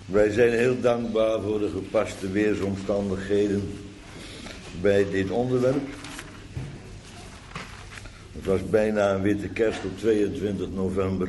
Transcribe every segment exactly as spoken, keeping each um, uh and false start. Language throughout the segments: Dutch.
Wij zijn heel dankbaar voor de gepaste weersomstandigheden bij dit onderwerp. Het was bijna een witte kerst op tweeëntwintig november.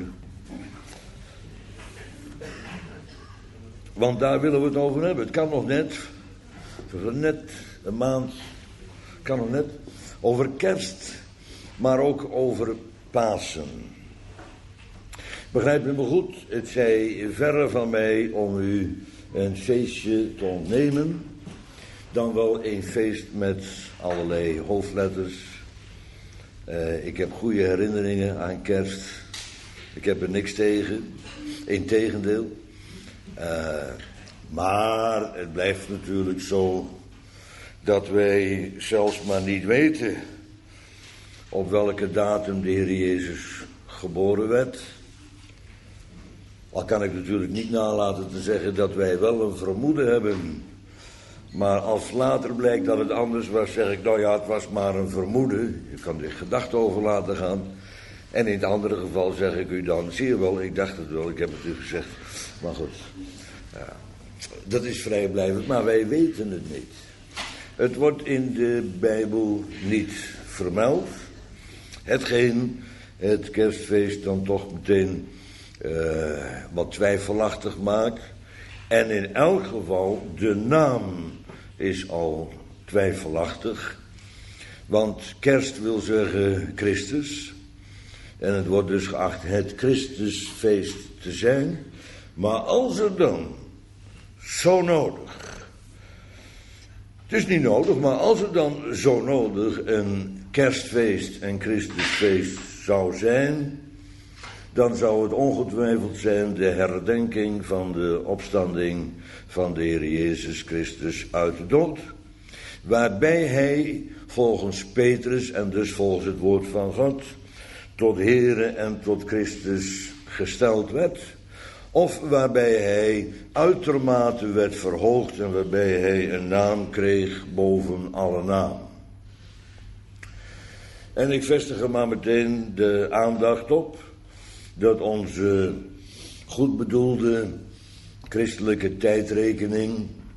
Want daar willen we het over hebben. Het kan nog net, het was net een maand, het kan nog net over kerst, maar ook over Pasen. Begrijp me goed, het zij verre van mij om u een feestje te ontnemen, dan wel een feest met allerlei hoofdletters. Uh, ik heb goede herinneringen aan kerst. Ik heb er niks tegen, integendeel. Uh, maar het blijft natuurlijk zo dat wij zelfs maar niet weten op welke datum de Heer Jezus geboren werd. Al kan ik natuurlijk niet nalaten te zeggen dat wij wel een vermoeden hebben. Maar als later blijkt dat het anders was, zeg ik, nou ja, het was maar een vermoeden. Je kan er gedachten over laten gaan. En in het andere geval zeg ik u dan, zie je wel, ik dacht het wel, ik heb het u gezegd. Maar goed, ja, dat is vrijblijvend, maar wij weten het niet. Het wordt in de Bijbel niet vermeld. Hetgeen het kerstfeest dan toch meteen uh, wat twijfelachtig maakt. En in elk geval, de naam is al twijfelachtig. Want kerst wil zeggen Christus. En het wordt dus geacht het Christusfeest te zijn. Maar als er dan zo nodig, het is niet nodig, maar als er dan zo nodig een kerstfeest en Christusfeest zou zijn, dan zou het ongetwijfeld zijn de herdenking van de opstanding van de Heer Jezus Christus uit de dood. Waarbij hij volgens Petrus en dus volgens het woord van God tot Heere en tot Christus gesteld werd. Of waarbij hij uitermate werd verhoogd en waarbij hij een naam kreeg boven alle naam. En ik vestig er maar meteen de aandacht op dat onze goed bedoelde christelijke tijdrekening,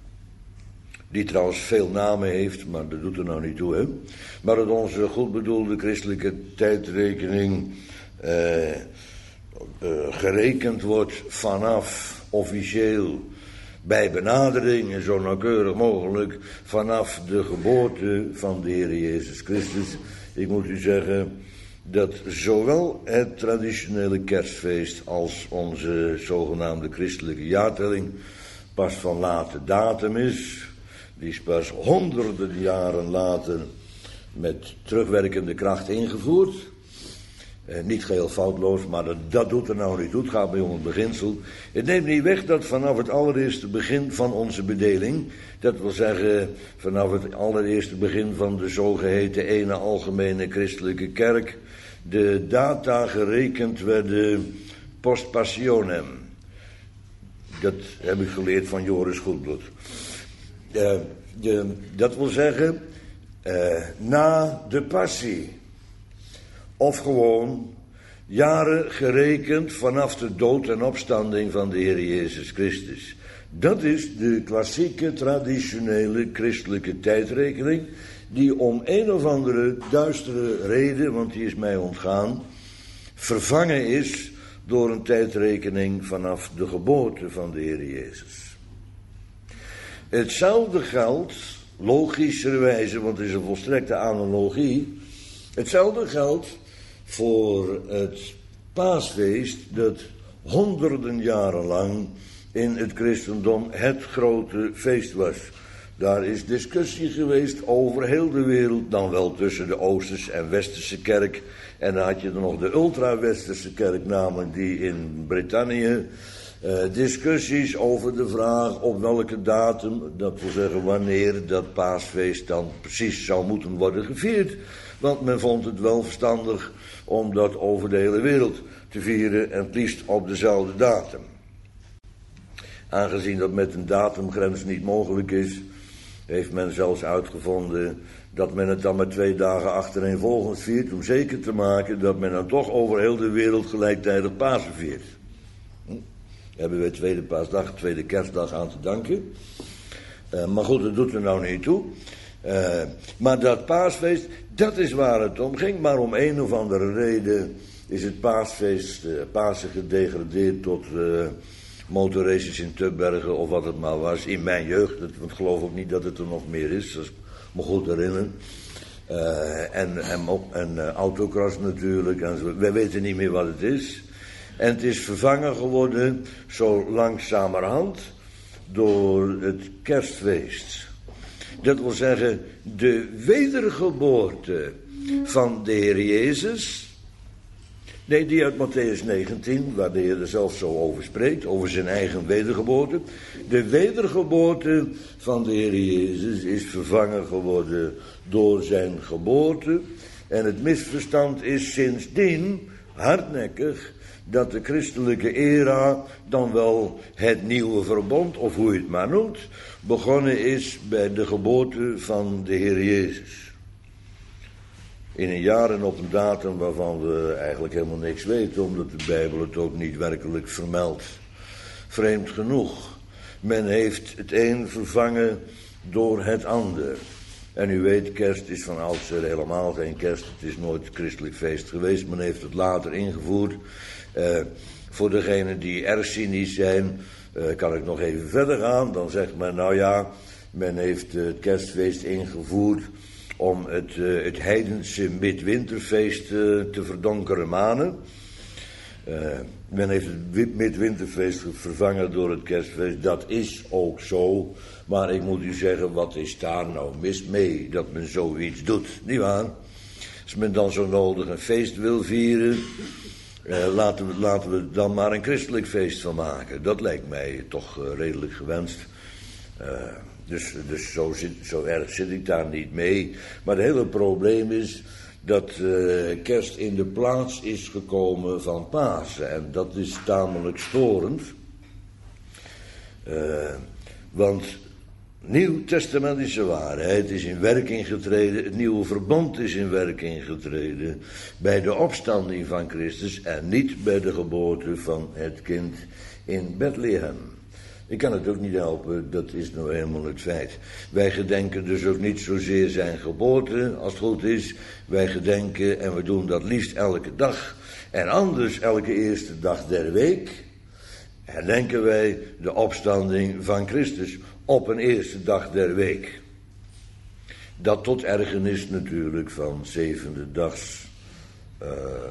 die trouwens veel namen heeft, maar dat doet er nou niet toe, hè. Maar dat onze goed bedoelde christelijke tijdrekening eh, uh, gerekend wordt vanaf officieel bij benadering en zo nauwkeurig mogelijk vanaf de geboorte van de Heer Jezus Christus. Ik moet u zeggen dat zowel het traditionele kerstfeest als onze zogenaamde christelijke jaartelling pas van late datum is. Die is pas honderden jaren later met terugwerkende kracht ingevoerd. Eh, niet geheel foutloos, maar dat, dat doet er nou niet toe. Het gaat bij om het beginsel. Het neemt niet weg dat vanaf het allereerste begin van onze bedeling, dat wil zeggen vanaf het allereerste begin van de zogeheten ene algemene christelijke kerk, de data gerekend werden post passionem. Dat heb ik geleerd van Joris Goedbloed. Uh, de, dat wil zeggen, uh, na de passie. Of gewoon jaren gerekend vanaf de dood en opstanding van de Heer Jezus Christus. Dat is de klassieke, traditionele christelijke tijdrekening, die om een of andere duistere reden, want die is mij ontgaan, vervangen is door een tijdrekening vanaf de geboorte van de Heer Jezus. Hetzelfde geldt, logischerwijze, want het is een volstrekte analogie, hetzelfde geldt voor het paasfeest dat honderden jaren lang in het christendom het grote feest was. Daar is discussie geweest over heel de wereld, dan wel tussen de Oosterse en Westerse kerk. En dan had je er nog de ultra-Westerse kerk, namelijk die in Brittannië. Uh, discussies over de vraag op welke datum, dat wil zeggen wanneer dat paasfeest dan precies zou moeten worden gevierd. Want men vond het wel verstandig om dat over de hele wereld te vieren en het liefst op dezelfde datum. Aangezien dat met een datumgrens niet mogelijk is, heeft men zelfs uitgevonden dat men het dan met twee dagen achtereenvolgens viert, om zeker te maken dat men dan toch over heel de wereld gelijktijdig Pasen viert. hebben we tweede paasdag, tweede kerstdag aan te danken. Uh, maar goed, dat doet er nou niet toe. Uh, maar dat paasfeest, dat is waar het om ging. Maar om een of andere reden is het paasfeest, uh, Pasen gedegradeerd tot uh, motorraces in Tubbergen of wat het maar was. In mijn jeugd, want ik geloof ook niet dat het er nog meer is, als ik me goed herinner. Uh, en en, en uh, autocross natuurlijk, en zo. Wij weten niet meer wat het is. En het is vervangen geworden, zo langzamerhand, door het kerstfeest. Dat wil zeggen, de wedergeboorte van de Heer Jezus. Nee, die uit Mattheüs negentien, waar de Heer er zelf zo over spreekt, over zijn eigen wedergeboorte. De wedergeboorte van de Heer Jezus is vervangen geworden door zijn geboorte. En het misverstand is sindsdien hardnekkig dat de christelijke era, dan wel het nieuwe verbond, of hoe je het maar noemt, begonnen is bij de geboorte van de Heer Jezus. In een jaar en op een datum waarvan we eigenlijk helemaal niks weten, omdat de Bijbel het ook niet werkelijk vermeldt. Vreemd genoeg. Men heeft het een vervangen door het ander. En u weet, kerst is van oudsher helemaal geen kerst. Het is nooit christelijk feest geweest. Men heeft het later ingevoerd. Uh, voor degenen die erg cynisch zijn, uh, kan ik nog even verder gaan. Dan zegt men, nou ja, men heeft het kerstfeest ingevoerd om het, uh, het heidense midwinterfeest uh, te verdonkeren manen. Uh, men heeft het midwinterfeest vervangen door het kerstfeest. Dat is ook zo. Maar ik moet u zeggen, wat is daar nou mis mee dat men zoiets doet? Niet waar? Als men dan zo nodig een feest wil vieren, uh, laten, we, laten we dan maar een christelijk feest van maken. Dat lijkt mij toch uh, redelijk gewenst. Uh, dus dus zo, zit, zo erg zit ik daar niet mee. Maar het hele probleem is dat uh, kerst in de plaats is gekomen van Pasen. En dat is tamelijk storend. Uh, want nieuwtestamentische waarheid is in werking getreden. Het nieuwe verbond is in werking getreden bij de opstanding van Christus en niet bij de geboorte van het kind in Bethlehem. Ik kan het ook niet helpen, dat is nou helemaal het feit. Wij gedenken dus ook niet zozeer zijn geboorte, als het goed is. Wij gedenken, en we doen dat liefst elke dag, en anders elke eerste dag der week, herdenken wij de opstanding van Christus op een eerste dag der week. Dat tot ergernis natuurlijk van zevende dags uh,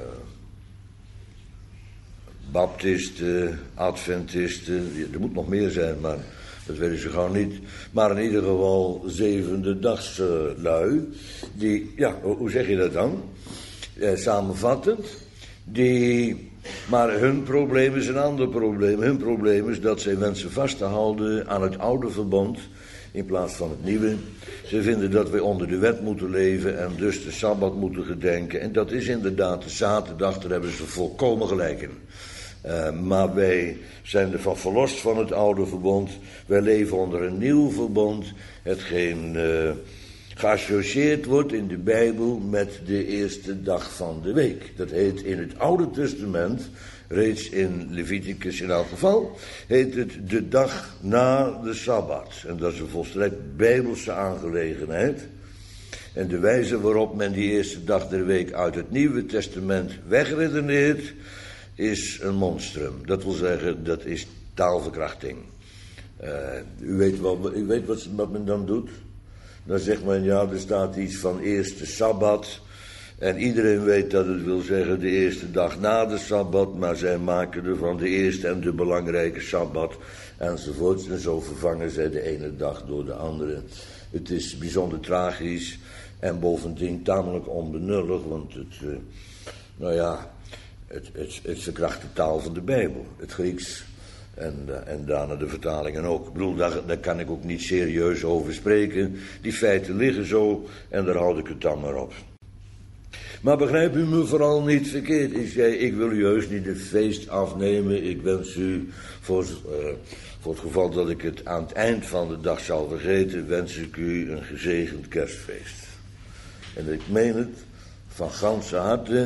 baptisten, adventisten, er moet nog meer zijn, maar dat weten ze gewoon niet. Maar in ieder geval zevende dags uh, lui, die, ja, hoe zeg je dat dan? Eh, samenvattend, die, maar hun probleem is een ander probleem. Hun probleem is dat zij wensen vast te houden aan het oude verbond in plaats van het nieuwe. Ze vinden dat wij onder de wet moeten leven en dus de Sabbat moeten gedenken. En dat is inderdaad de zaterdag, daar hebben ze volkomen gelijk in. Uh, maar wij zijn ervan verlost van het oude verbond. Wij leven onder een nieuw verbond, hetgeen uh, geassocieerd wordt in de Bijbel met de eerste dag van de week. Dat heet in het Oude Testament, reeds in Leviticus in elk geval, heet het de dag na de Sabbat. En dat is een volstrekt Bijbelse aangelegenheid. En de wijze waarop men die eerste dag der week uit het Nieuwe Testament wegredeneert, is een monstrum. Dat wil zeggen, dat is taalverkrachting. Uh, u weet, wel, u weet wat, wat men dan doet? Dan zegt men, ja, er staat iets van eerste Sabbat. En iedereen weet dat het wil zeggen de eerste dag na de Sabbat. Maar zij maken er van de eerste en de belangrijke Sabbat enzovoorts. En zo vervangen zij de ene dag door de andere. Het is bijzonder tragisch en bovendien tamelijk onbenullig. Want het, uh, nou ja, het, het, het verkracht de taal van de Bijbel. Het Grieks. En, en daarna de vertalingen ook. Ik bedoel, daar, daar kan ik ook niet serieus over spreken. Die feiten liggen zo en daar houd ik het dan maar op. Maar begrijp u me vooral niet verkeerd. Ik zei, ik wil u heus niet het feest afnemen. Ik wens u, voor, uh, voor het geval dat ik het aan het eind van de dag zal vergeten, wens ik u een gezegend kerstfeest. En ik meen het van ganse harte.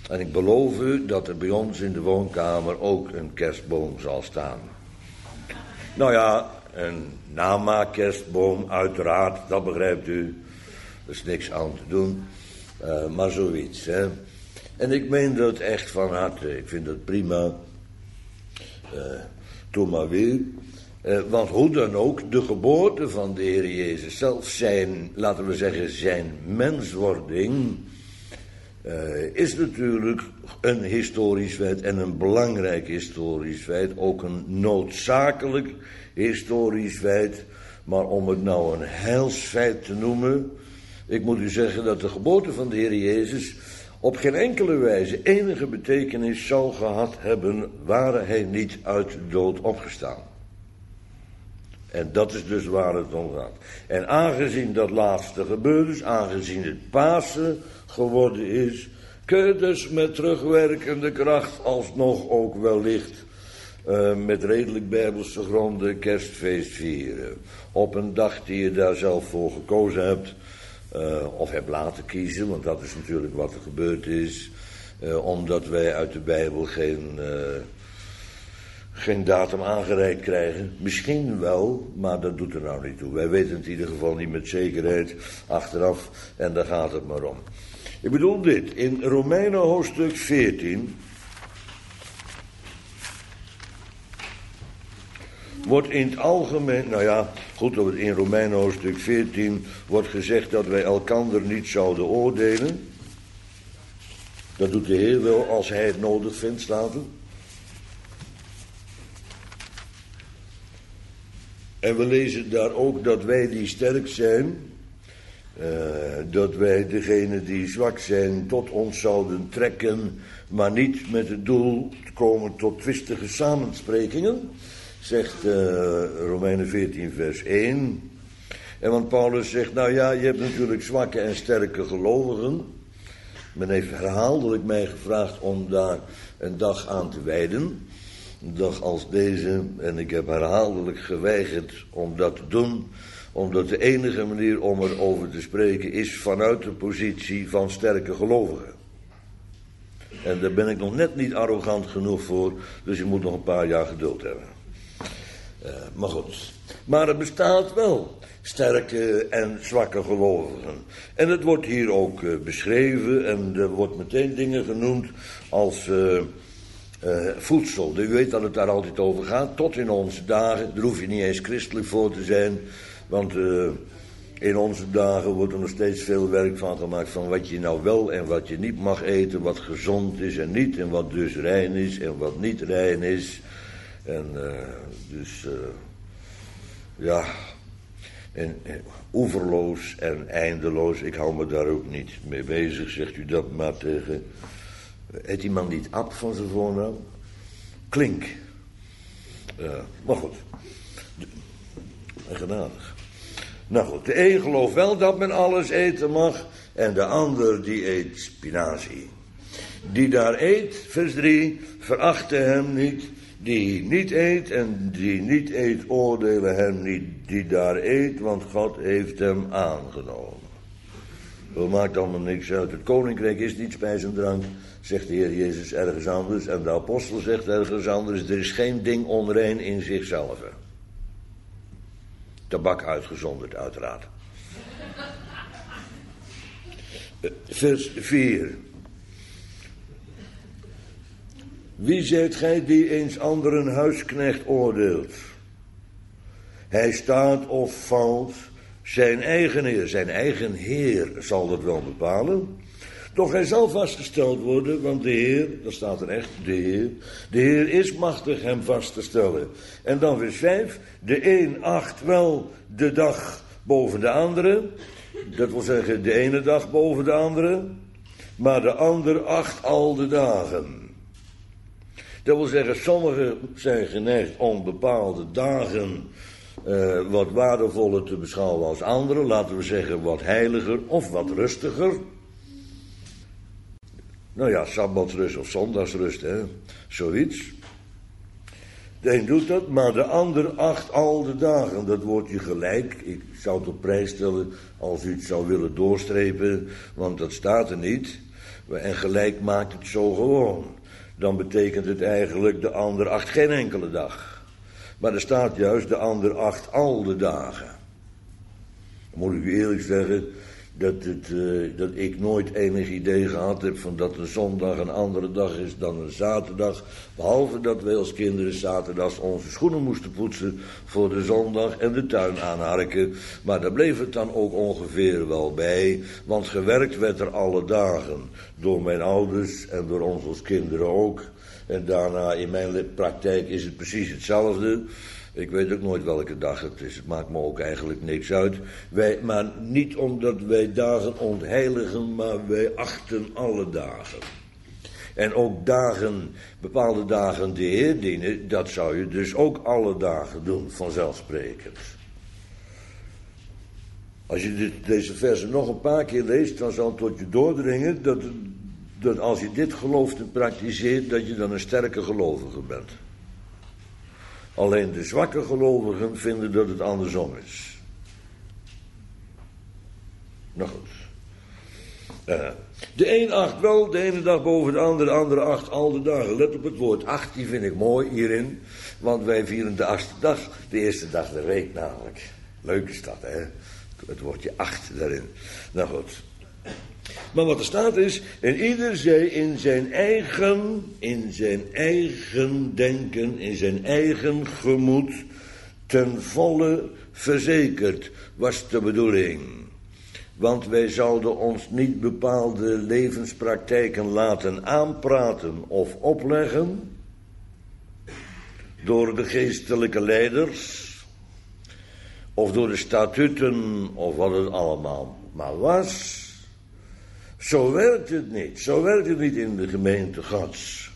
En ik beloof u dat er bij ons in de woonkamer ook een kerstboom zal staan. Nou ja, een namaakkerstboom, uiteraard, dat begrijpt u. Er is niks aan te doen, uh, maar zoiets, hè. En ik meen dat echt van harte, ik vind dat prima. Uh, doe maar weer. Uh, want hoe dan ook, de geboorte van de Heer Jezus, zelfs zijn, laten we zeggen, zijn menswording, uh, is natuurlijk een historisch feit en een belangrijk historisch feit, ook een noodzakelijk historisch feit, maar om het nou een heilsfeit te noemen, ik moet u zeggen dat de geboorte van de Heer Jezus op geen enkele wijze enige betekenis zou gehad hebben, ware hij niet uit de dood opgestaan. En dat is dus waar het om gaat. En aangezien dat laatste gebeurd is, aangezien het Pasen geworden is, kun je dus met terugwerkende kracht alsnog ook wellicht uh, met redelijk bijbelse gronden kerstfeest vieren. Op een dag die je daar zelf voor gekozen hebt, uh, of hebt laten kiezen, want dat is natuurlijk wat er gebeurd is, uh, omdat wij uit de Bijbel geen... Uh, geen datum aangereikt krijgen. Misschien wel, maar dat doet er nou niet toe. Wij weten het in ieder geval niet met zekerheid achteraf en daar gaat het maar om. Ik bedoel dit, in Romeinen hoofdstuk veertien wordt in het algemeen, nou ja, goed, in Romeinen hoofdstuk veertien wordt gezegd dat wij elkander niet zouden oordelen. Dat doet de Heer wel als hij het nodig vindt, staat er. En we lezen daar ook dat wij die sterk zijn, uh, dat wij degene die zwak zijn tot ons zouden trekken, maar niet met het doel te komen tot twistige samensprekingen, zegt uh, Romeinen veertien vers één. En want Paulus zegt, nou ja, je hebt natuurlijk zwakke en sterke gelovigen. Men heeft herhaaldelijk mij gevraagd om daar een dag aan te wijden. Een dag als deze, en ik heb herhaaldelijk geweigerd om dat te doen, omdat de enige manier om erover te spreken is vanuit de positie van sterke gelovigen. En daar ben ik nog net niet arrogant genoeg voor, dus je moet nog een paar jaar geduld hebben. Uh, maar goed, maar er bestaat wel sterke en zwakke gelovigen. En het wordt hier ook uh, beschreven en er wordt meteen dingen genoemd als... Uh, Uh, voedsel. U weet dat het daar altijd over gaat. Tot in onze dagen. Daar hoef je niet eens christelijk voor te zijn. Want uh, in onze dagen wordt er nog steeds veel werk van gemaakt. Van wat je nou wel en wat je niet mag eten. Wat gezond is en niet. En wat dus rein is en wat niet rein is. En uh, dus uh, ja. En, en oeverloos en eindeloos. Ik hou me daar ook niet mee bezig. Zegt u dat maar tegen... Heet die man niet Ab van zijn voornaam? Klink. Uh, maar goed. En genadig. Nou goed, de een gelooft wel dat men alles eten mag. En de ander die eet spinazie. Die daar eet, vers drie, verachte hem niet. Die niet eet en die niet eet, oordelen hem niet die daar eet. Want God heeft hem aangenomen. Dat maakt allemaal niks uit. Het koninkrijk is niet spijs en drank, zegt de Heer Jezus ergens anders. En de apostel zegt ergens anders. Er is geen ding onrein in zichzelf. Tabak uitgezonderd, uiteraard. Vers vier. Wie zijt gij die eens anderen huisknecht oordeelt? Hij staat of valt... Zijn eigen heer, zijn eigen heer zal dat wel bepalen. Doch hij zal vastgesteld worden, want de Heer, dat staat er echt, de Heer. De Heer is machtig hem vast te stellen. En dan vers vijf, de een acht wel de dag boven de andere. Dat wil zeggen, de ene dag boven de andere. Maar de ander acht al de dagen. Dat wil zeggen, sommigen zijn geneigd om bepaalde dagen... Uh, wat waardevoller te beschouwen als anderen, laten we zeggen wat heiliger of wat rustiger. Nou ja, sabbatsrust of zondagsrust, hè, zoiets. De een doet dat, maar de ander acht al de dagen. Dat woordje gelijk, ik zou het op prijs stellen als u het zou willen doorstrepen, want dat staat er niet. En gelijk maakt het zo gewoon. Dan betekent het eigenlijk de ander acht geen enkele dag. Maar er staat juist de ander acht al de dagen. Dan moet ik u eerlijk zeggen dat, het, uh, dat ik nooit enig idee gehad heb van dat een zondag een andere dag is dan een zaterdag. Behalve dat wij als kinderen zaterdags onze schoenen moesten poetsen voor de zondag en de tuin aanharken. Maar daar bleef het dan ook ongeveer wel bij. Want gewerkt werd er alle dagen. Door mijn ouders en door ons als kinderen ook. En daarna in mijn praktijk is het precies hetzelfde. Ik weet ook nooit welke dag het is. Het maakt me ook eigenlijk niks uit. Wij, maar niet omdat wij dagen ontheiligen, maar wij achten alle dagen. En ook dagen, bepaalde dagen de Heer dienen, dat zou je dus ook alle dagen doen, vanzelfsprekend. Als je dit, deze versen nog een paar keer leest, dan zal het tot je doordringen dat, dat als je dit gelooft en praktiseert, dat je dan een sterke gelovige bent. Alleen de zwakke gelovigen vinden dat het andersom is. Nou goed. Uh, de een acht wel, de ene dag boven de andere, de andere acht al de dagen. Let op het woord acht, die vind ik mooi hierin. Want wij vieren de achtste dag, de eerste dag der week namelijk. Leuk is dat, hè? Het woordje acht daarin. Nou goed. Maar wat er staat is, en ieder zij in zijn eigen, in zijn eigen denken, in zijn eigen gemoed, ten volle verzekerd, was de bedoeling. Want wij zouden ons niet bepaalde levenspraktijken laten aanpraten of opleggen door de geestelijke leiders, of door de statuten, of wat het allemaal maar was. Zo werkt het niet. Zo werkt het niet in de gemeente Gods.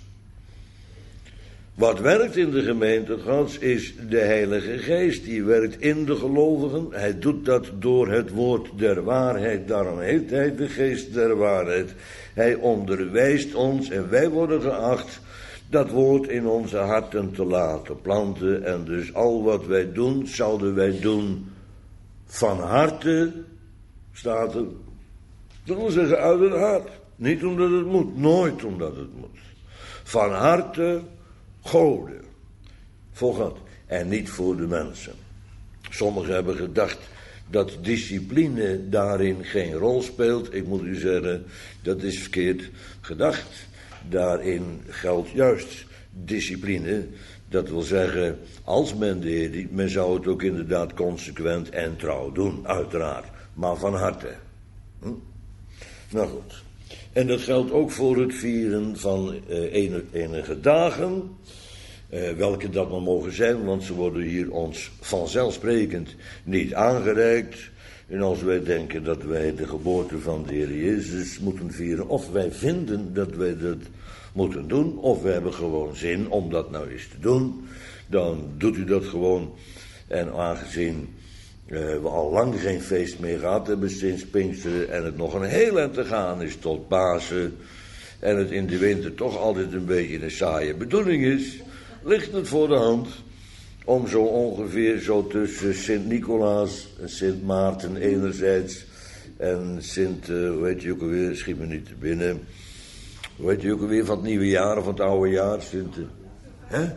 Wat werkt in de gemeente Gods is de Heilige Geest. Die werkt in de gelovigen. Hij doet dat door het woord der waarheid. Daarom heet hij de Geest der waarheid. Hij onderwijst ons en wij worden geacht dat woord in onze harten te laten planten. En dus al wat wij doen, zouden wij doen van harte, staat er. Dat wil zeggen uit het hart. Niet omdat het moet. Nooit omdat het moet. Van harte goden. Voor God. En niet voor de mensen. Sommigen hebben gedacht dat discipline daarin geen rol speelt. Ik moet u zeggen, dat is verkeerd gedacht. Daarin geldt juist discipline. Dat wil zeggen, als men de Heer dient, men zou het ook inderdaad consequent en trouw doen. Uiteraard. Maar van harte. Hm? Nou goed. En dat geldt ook voor het vieren van uh, enige, enige dagen. Uh, welke dat maar mogen zijn, want ze worden hier ons vanzelfsprekend niet aangereikt. En als wij denken dat wij de geboorte van de Heer Jezus moeten vieren, of wij vinden dat wij dat moeten doen, of we hebben gewoon zin om dat nou eens te doen, dan doet u dat gewoon. En aangezien Uh, we al lang geen feest meer gehad hebben sinds Pinksteren en het nog een heel eind te gaan is tot Pasen en het in de winter toch altijd een beetje een saaie bedoeling is, ligt het voor de hand om zo ongeveer zo tussen Sint-Nicolaas en Sint Maarten enerzijds en Sint, uh, hoe heet je ook alweer, schiet me niet te binnen, hoe heet je ook alweer van het nieuwe jaar of van het oude jaar, Sint, uh, hè?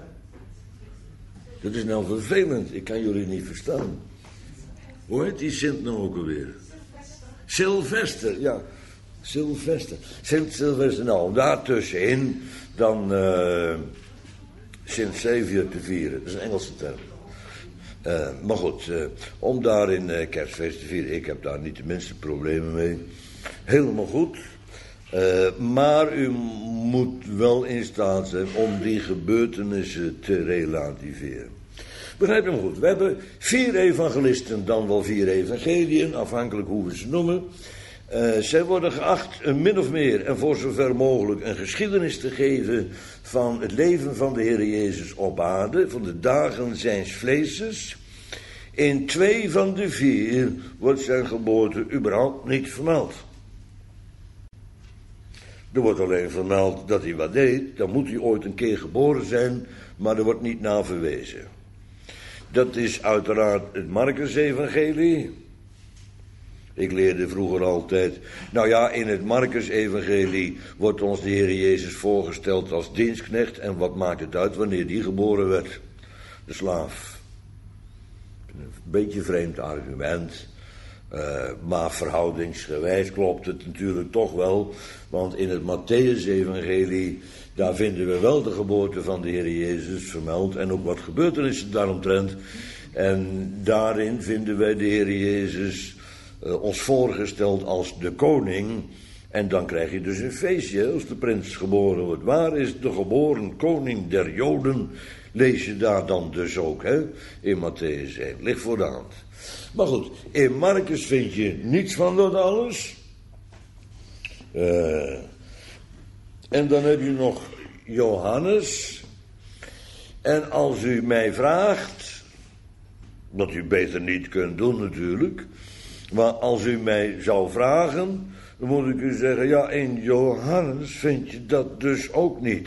Dat is nou vervelend, ik kan jullie niet verstaan. Hoe heet die Sint nou ook alweer? Sylvester, ja. Sylvester. Sint Sylvester. Nou, om daar tussenin dan uh, Sint Xavier te vieren. Dat is een Engelse term. Uh, maar goed, uh, om daar in uh, kerstfeest te vieren. Ik heb daar niet de minste problemen mee. Helemaal goed. Uh, maar u moet wel in staat zijn om die gebeurtenissen te relativeren. Begrijp je hem goed? We hebben vier evangelisten, dan wel vier evangeliën, afhankelijk hoe we ze noemen. Uh, zij worden geacht een min of meer en voor zover mogelijk een geschiedenis te geven van het leven van de Heer Jezus op aarde, van de dagen zijns vleeses. In twee van de vier wordt zijn geboorte überhaupt niet vermeld. Er wordt alleen vermeld dat hij wat deed, dan moet hij ooit een keer geboren zijn, maar er wordt niet naar verwezen. Dat is uiteraard het Marcus-evangelie. Ik leerde vroeger altijd, nou ja, in het Marcus-evangelie wordt ons de Heer Jezus voorgesteld als dienstknecht. En wat maakt het uit wanneer die geboren werd? De slaaf. Een beetje vreemd argument. Uh, maar verhoudingsgewijs klopt het natuurlijk toch wel. Want in het Mattheüs-evangelie, daar vinden we wel de geboorte van de Heer Jezus vermeld. En ook wat gebeurtenissen daaromtrent. En daarin vinden wij de Heer Jezus uh, ons voorgesteld als de koning. En dan krijg je dus een feestje als de prins geboren wordt. Waar is de geboren koning der Joden? Lees je daar dan dus ook, hè? In Mattheüs één. Ligt voor de hand. Maar goed, in Marcus vind je niets van dat alles. Uh, en dan heb je nog Johannes. En als u mij vraagt, wat u beter niet kunt doen natuurlijk, maar als u mij zou vragen, dan moet ik u zeggen, ja, in Johannes vind je dat dus ook niet.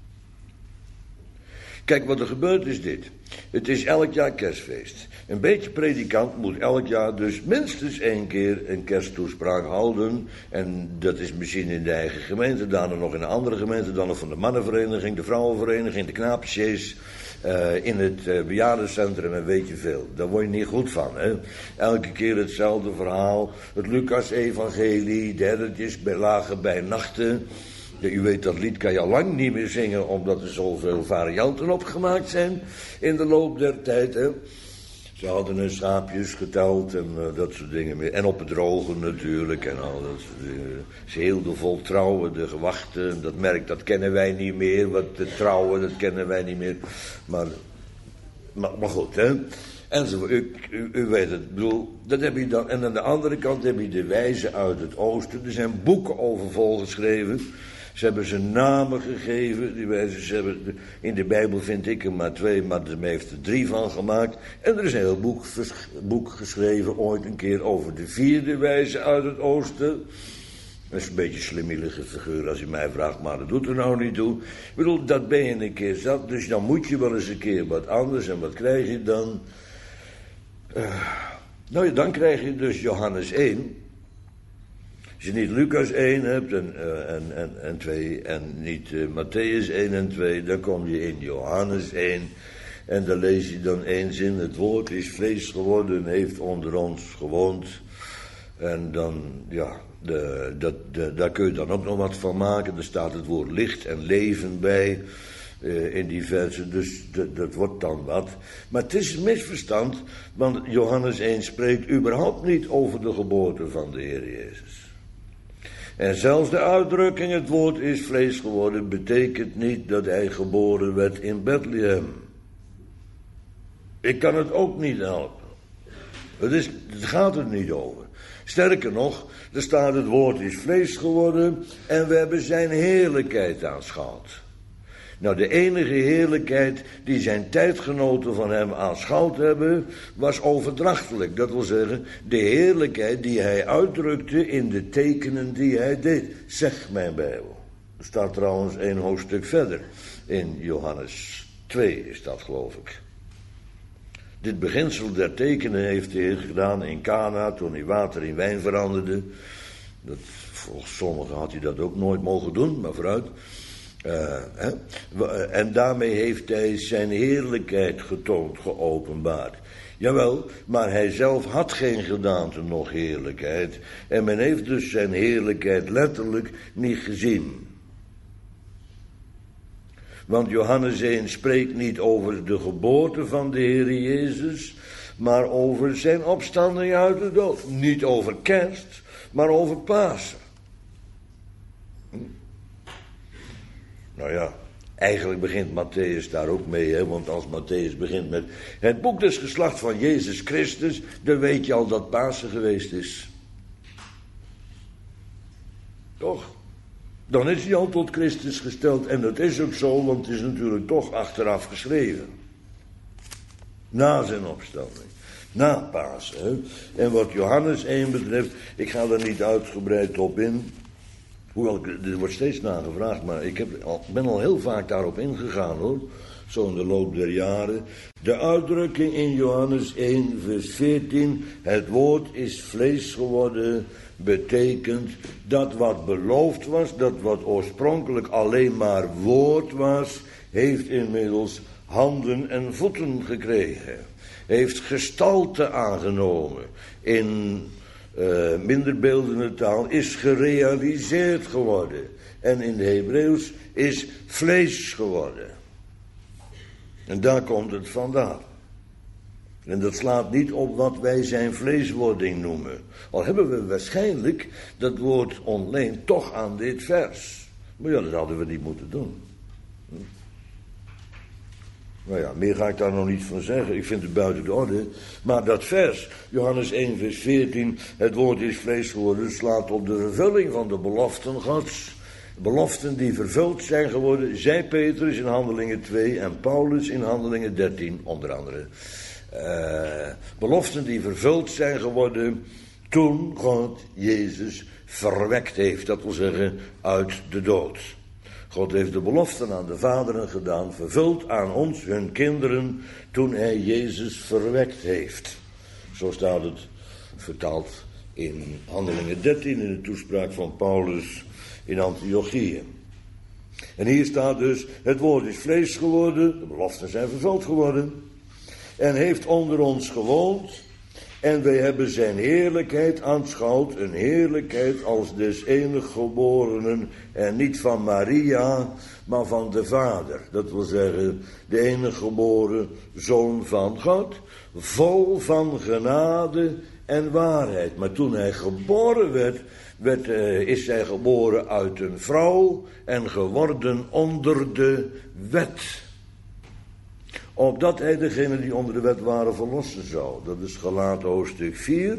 Kijk, wat er gebeurt is dit. Het is elk jaar kerstfeest. Een beetje predikant moet elk jaar dus minstens één keer een kersttoespraak houden. En dat is misschien in de eigen gemeente, daarna nog in een andere gemeente, dan nog van de mannenvereniging, de vrouwenvereniging, de knaapjes, uh, in het uh, bejaardencentrum en weet je veel. Daar word je niet goed van, hè. Elke keer hetzelfde verhaal. Het Lucas-evangelie, derretjes bij lagen bij nachten. Ja, u weet, dat lied kan je al lang niet meer zingen, omdat er zoveel varianten opgemaakt zijn in de loop der tijd, hè. Ze hadden hun schaapjes geteld en uh, dat soort dingen meer. En op het drogen natuurlijk en al dat soort dingen. Ze hielden vol trouwen, de gewachten. Dat merk, dat kennen wij niet meer. Wat de trouwen, dat kennen wij niet meer. Maar, maar, maar goed, hè. Enzovoort. U, u, u weet het. Ik bedoel, dat heb je dan. En aan de andere kant heb je de wijzen uit het oosten. Er zijn boeken over volgeschreven. Ze hebben ze namen gegeven, die wijzen, ze hebben, in de Bijbel vind ik er maar twee, maar ze heeft er drie van gemaakt. En er is een heel boek, boek geschreven ooit een keer over de vierde wijze uit het oosten. Dat is een beetje een slimmielige figuur als je mij vraagt, maar dat doet er nou niet toe. Ik bedoel, dat ben je een keer zat, dus dan moet je wel eens een keer wat anders. En wat krijg je dan? Uh, nou ja, dan krijg je dus Johannes één. Als je niet Lucas één hebt en, uh, en, en, en twee en niet uh, Mattheüs één en twee, dan kom je in Johannes één. En dan lees je dan één zin, het woord is vlees geworden, heeft onder ons gewoond. En dan, ja, de, dat, de, daar kun je dan ook nog wat van maken. Er staat het woord licht en leven bij uh, in die versen, dus dat, dat wordt dan wat. Maar het is een misverstand, want Johannes één spreekt überhaupt niet over de geboorte van de Heer Jezus. En zelfs de uitdrukking, het woord is vlees geworden, betekent niet dat hij geboren werd in Bethlehem. Ik kan het ook niet helpen. Het, is, het gaat er niet over. Sterker nog, er staat het woord is vlees geworden en we hebben zijn heerlijkheid aanschouwd. Nou, de enige heerlijkheid die zijn tijdgenoten van hem aanschouwd hebben, was overdrachtelijk. Dat wil zeggen, de heerlijkheid die hij uitdrukte in de tekenen die hij deed. Zeg mijn Bijbel. Er staat trouwens één hoofdstuk verder. In Johannes twee is dat, geloof ik. Dit beginsel der tekenen heeft de Heer gedaan in Cana, toen hij water in wijn veranderde. Dat, volgens sommigen had hij dat ook nooit mogen doen, maar vooruit. Uh, hè? En daarmee heeft hij zijn heerlijkheid getoond, geopenbaard. Jawel, maar hij zelf had geen gedaante nog heerlijkheid. En men heeft dus zijn heerlijkheid letterlijk niet gezien. Want Johannes één spreekt niet over de geboorte van de Heer Jezus, maar over zijn opstanding uit de dood. Niet over kerst, maar over Pasen. Hm? Nou ja, eigenlijk begint Mattheüs daar ook mee, hè, want als Mattheüs begint met het boek des geslacht van Jezus Christus, dan weet je al dat Pasen geweest is. Toch? Dan is hij al tot Christus gesteld en dat is ook zo, want het is natuurlijk toch achteraf geschreven. Na zijn opstanding. Na Pasen. Hè? En wat Johannes één betreft, ik ga er niet uitgebreid op in. Hoewel, er wordt steeds naar gevraagd, maar ik heb al, ben al heel vaak daarop ingegaan hoor. zo in de loop der jaren. De uitdrukking in Johannes één vers veertien, het woord is vlees geworden, betekent dat wat beloofd was, dat wat oorspronkelijk alleen maar woord was, heeft inmiddels handen en voeten gekregen. Heeft gestalte aangenomen. In uh, minder beeldende taal is gerealiseerd geworden. En in het Hebreeuws is vlees geworden. En daar komt het vandaan. En dat slaat niet op wat wij zijn vleeswording noemen. Al hebben we waarschijnlijk dat woord ontleend toch aan dit vers. Maar ja, dat hadden we niet moeten doen. Hm? Nou ja, meer ga ik daar nog niet van zeggen. Ik vind het buiten de orde. Maar dat vers, Johannes één vers veertien, het woord is vlees geworden, slaat op de vervulling van de beloften Gods. Beloften die vervuld zijn geworden, zei Petrus in Handelingen twee en Paulus in Handelingen dertien, onder andere. Uh, beloften die vervuld zijn geworden toen God Jezus verwekt heeft, dat wil zeggen uit de dood. God heeft de beloften aan de vaderen gedaan, vervuld aan ons, hun kinderen, toen hij Jezus verwekt heeft. Zo staat het vertaald in Handelingen dertien, in de toespraak van Paulus in Antiochië. En hier staat dus, het woord is vlees geworden, de beloften zijn vervuld geworden, en heeft onder ons gewoond, en wij hebben zijn heerlijkheid aanschouwd, een heerlijkheid als des enig geborenen, en niet van Maria, maar van de Vader. Dat wil zeggen, de enige geboren Zoon van God, vol van genade en waarheid. Maar toen hij geboren werd, werd uh, is hij geboren uit een vrouw en geworden onder de wet. Opdat hij degenen die onder de wet waren verlossen zou. Dat is Galaten hoofdstuk vier.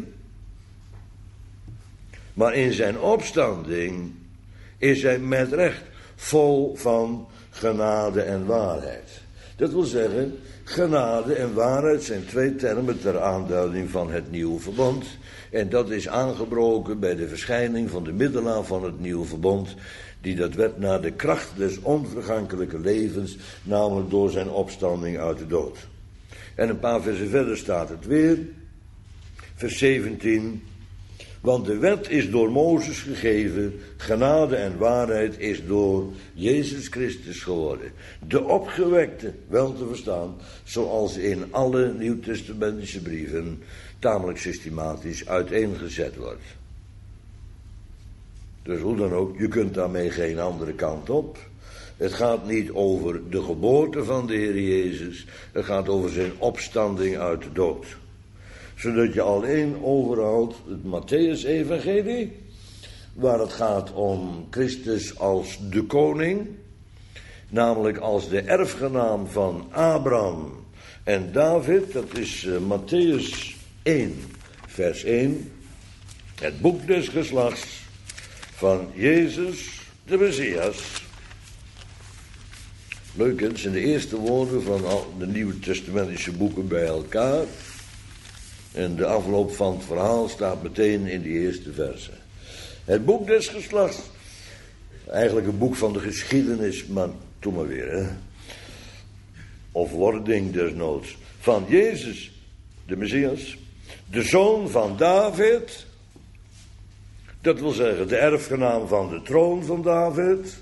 Maar in zijn opstanding is hij met recht vol van genade en waarheid. Dat wil zeggen, genade en waarheid zijn twee termen ter aanduiding van het nieuwe verbond. En dat is aangebroken bij de verschijning van de middelaar van het nieuwe verbond, die dat werd naar de kracht des onvergankelijke levens, namelijk door zijn opstanding uit de dood. En een paar versen verder staat het weer, vers zeventien, want de wet is door Mozes gegeven, genade en waarheid is door Jezus Christus geworden. De opgewekte, wel te verstaan, zoals in alle nieuwtestamentische brieven tamelijk systematisch uiteengezet wordt. Dus hoe dan ook, je kunt daarmee geen andere kant op. Het gaat niet over de geboorte van de Heer Jezus, het gaat over zijn opstanding uit de dood. Zodat je alleen overhoudt het Mattheüs-evangelie, waar het gaat om Christus als de koning, namelijk als de erfgenaam van Abraham en David. Dat is uh, Mattheüs één, vers één, het boek des geslachts van Jezus, de Messias. Leuk, het zijn de eerste woorden van al de Nieuwe Testamentische boeken bij elkaar. En de afloop van het verhaal staat meteen in de eerste verse. Het boek des geslachts. Eigenlijk een boek van de geschiedenis, maar doe maar weer, hè. Of wording desnoods. Van Jezus, de Messias, de zoon van David. Dat wil zeggen, de erfgenaam van de troon van David.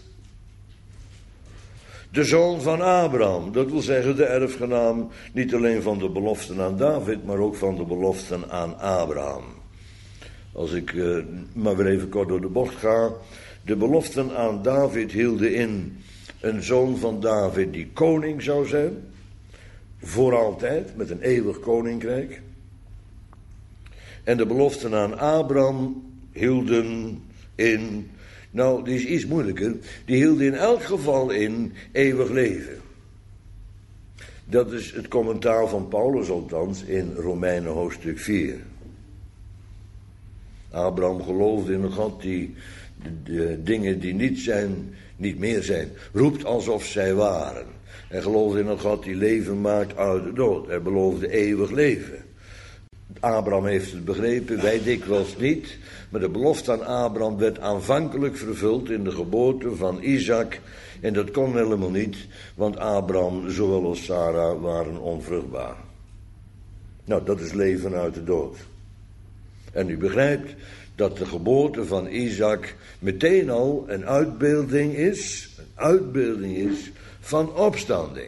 De zoon van Abraham, dat wil zeggen de erfgenaam niet alleen van de beloften aan David, maar ook van de beloften aan Abraham. Als ik uh, maar weer even kort door de bocht ga. De beloften aan David hielden in een zoon van David die koning zou zijn. Voor altijd, met een eeuwig koninkrijk. En de beloften aan Abraham hielden in, nou die is iets moeilijker, die hielden in elk geval in eeuwig leven. Dat is het commentaar van Paulus althans in Romeinen hoofdstuk vier. Abraham geloofde in een God die de, de dingen die niet zijn, niet meer zijn, roept alsof zij waren. Hij geloofde in een God die leven maakt uit de dood. Hij beloofde eeuwig leven. Abraham heeft het begrepen, wij dikwijls niet. Maar de belofte aan Abraham werd aanvankelijk vervuld in de geboorte van Isaac. En dat kon helemaal niet, want Abraham, zowel als Sarah, waren onvruchtbaar. Nou, dat is leven uit de dood. En u begrijpt dat de geboorte van Isaac meteen al een uitbeelding is, een uitbeelding is van opstanding.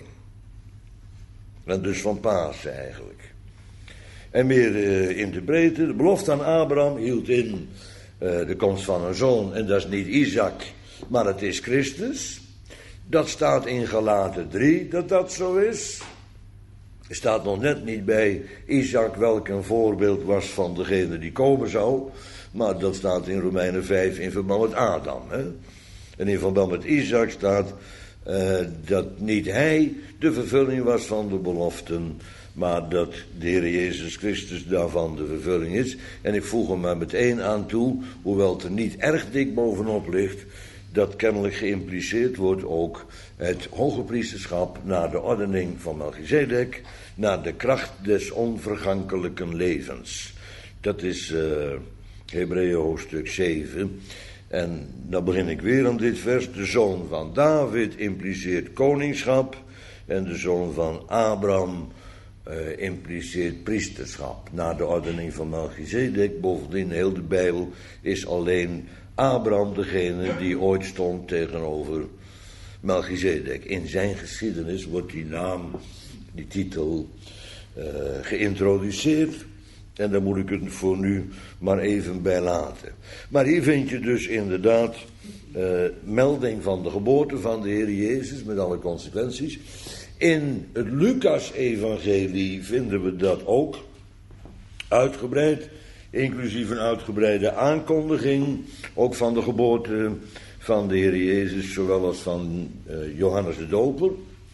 En dus van Pasen eigenlijk. En meer uh, in de breedte, de belofte aan Abraham hield in uh, de komst van een zoon. En dat is niet Isaac, maar het is Christus. Dat staat in Galaten drie, dat dat zo is. Er staat nog net niet bij Isaac welk een voorbeeld was van degene die komen zou. Maar dat staat in Romeinen vijf in verband met Adam. Hè? En in verband met Isaac staat uh, dat niet hij de vervulling was van de beloften, maar dat de Heer Jezus Christus daarvan de vervulling is. En ik voeg er maar meteen aan toe, hoewel het er niet erg dik bovenop ligt, dat kennelijk geïmpliceerd wordt ook het hoge priesterschap naar de ordening van Melchizedek, naar de kracht des onvergankelijke levens. Dat is uh, Hebreeën hoofdstuk zeven. En dan begin ik weer aan dit vers. De zoon van David impliceert koningschap en de zoon van Abraham uh, impliceert priesterschap naar de ordening van Melchizedek. Bovendien, heel de Bijbel is alleen Abraham degene die ooit stond tegenover Melchizedek. In zijn geschiedenis wordt die naam, die titel, uh, geïntroduceerd. En daar moet ik het voor nu maar even bij laten. Maar hier vind je dus inderdaad uh, melding van de geboorte van de Heer Jezus, met alle consequenties. In het Lucas-evangelie vinden we dat ook uitgebreid, inclusief een uitgebreide aankondiging, ook van de geboorte van de Heer Jezus, zowel als van uh, Johannes de Doper.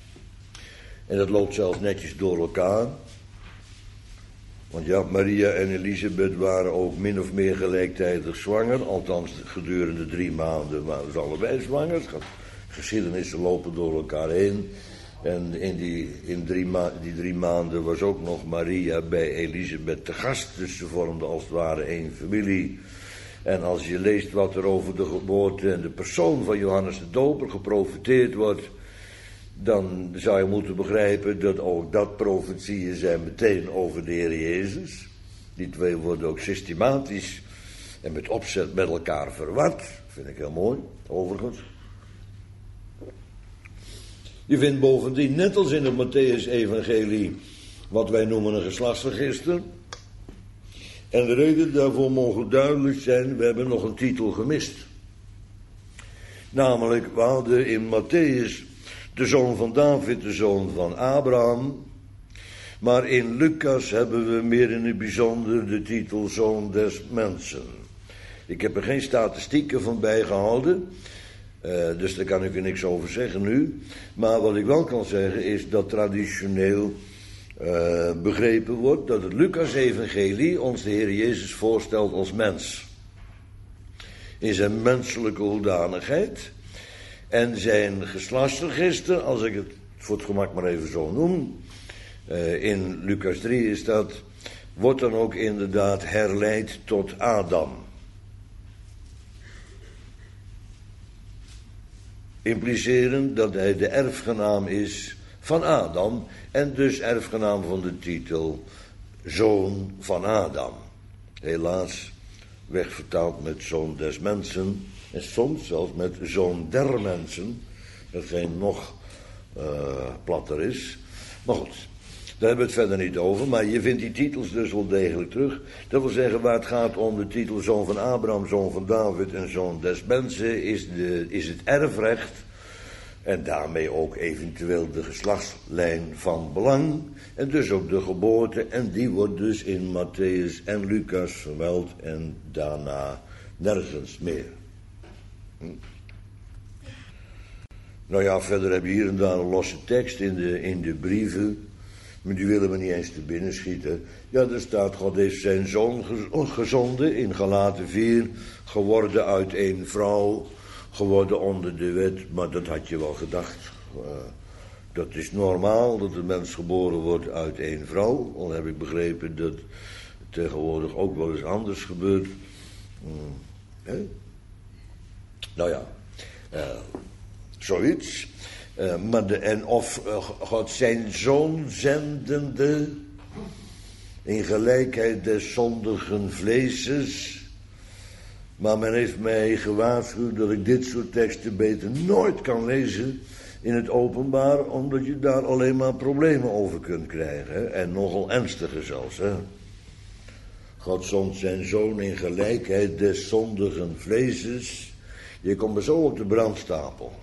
En dat loopt zelfs netjes door elkaar. Want ja, Maria en Elisabeth waren ook min of meer gelijktijdig zwanger. Althans, gedurende drie maanden waren ze allebei zwanger. Geschiedenissen lopen door elkaar heen. En in die, in drie ma- die drie maanden was ook nog Maria bij Elisabeth te gast. Dus ze vormden als het ware één familie. En als je leest wat er over de geboorte en de persoon van Johannes de Doper geprofeteerd wordt, dan zou je moeten begrijpen dat ook dat profetieën zijn meteen over de Heer Jezus. Die twee worden ook systematisch en met opzet met elkaar verward. Vind ik heel mooi, overigens. Je vindt bovendien, net als in het Mattheüs-evangelie, wat wij noemen een geslachtsregister. En de reden daarvoor mogen duidelijk zijn, we hebben nog een titel gemist. Namelijk, we hadden in Mattheüs de zoon van David, de zoon van Abraham. Maar in Lucas hebben we meer in het bijzonder de titel zoon des mensen. Ik heb er geen statistieken van bijgehouden, uh, dus daar kan ik er niks over zeggen nu. Maar wat ik wel kan zeggen is dat traditioneel uh, begrepen wordt dat het Lucas-evangelie ons de Heer Jezus voorstelt als mens. In zijn menselijke hoedanigheid. En zijn geslachtsregister, als ik het voor het gemak maar even zo noem, uh, in Lucas drie is dat, wordt dan ook inderdaad herleid tot Adam. Implicerend dat hij de erfgenaam is van Adam en dus erfgenaam van de titel zoon van Adam. Helaas wegvertaald met zoon des mensen. En soms zelfs met zoon der mensen, hetgeen nog uh, platter is. Maar goed, daar hebben we het verder niet over. Maar je vindt die titels dus wel degelijk terug. Dat wil zeggen, waar het gaat om de titel zoon van Abraham, zoon van David en zoon des mensen, is, de, is het erfrecht. En daarmee ook eventueel de geslachtslijn van belang. En dus ook de geboorte. En die wordt dus in Mattheüs en Lucas vermeld en daarna nergens meer. Hm. Nou ja, verder heb je hier en daar een losse tekst in de, in de brieven. Maar die willen we niet eens te binnen schieten. Ja, er staat, God heeft zijn zoon gezonden in Galaten vier. Geworden uit één vrouw. Geworden onder de wet. Maar dat had je wel gedacht. Uh, dat is normaal dat een mens geboren wordt uit één vrouw. Al heb ik begrepen dat tegenwoordig ook wel eens anders gebeurt. Hmm. Hè? Nou ja, uh, zoiets. Uh, maar de, en of uh, God zijn zoon zendende in gelijkheid des zondigen vleeses. Maar men heeft mij gewaarschuwd dat ik dit soort teksten beter nooit kan lezen in het openbaar, omdat je daar alleen maar problemen over kunt krijgen. Hè? En nogal ernstige zelfs. Hè? God zond zijn zoon in gelijkheid des zondigen vleeses. Je komt er zo op de brandstapel.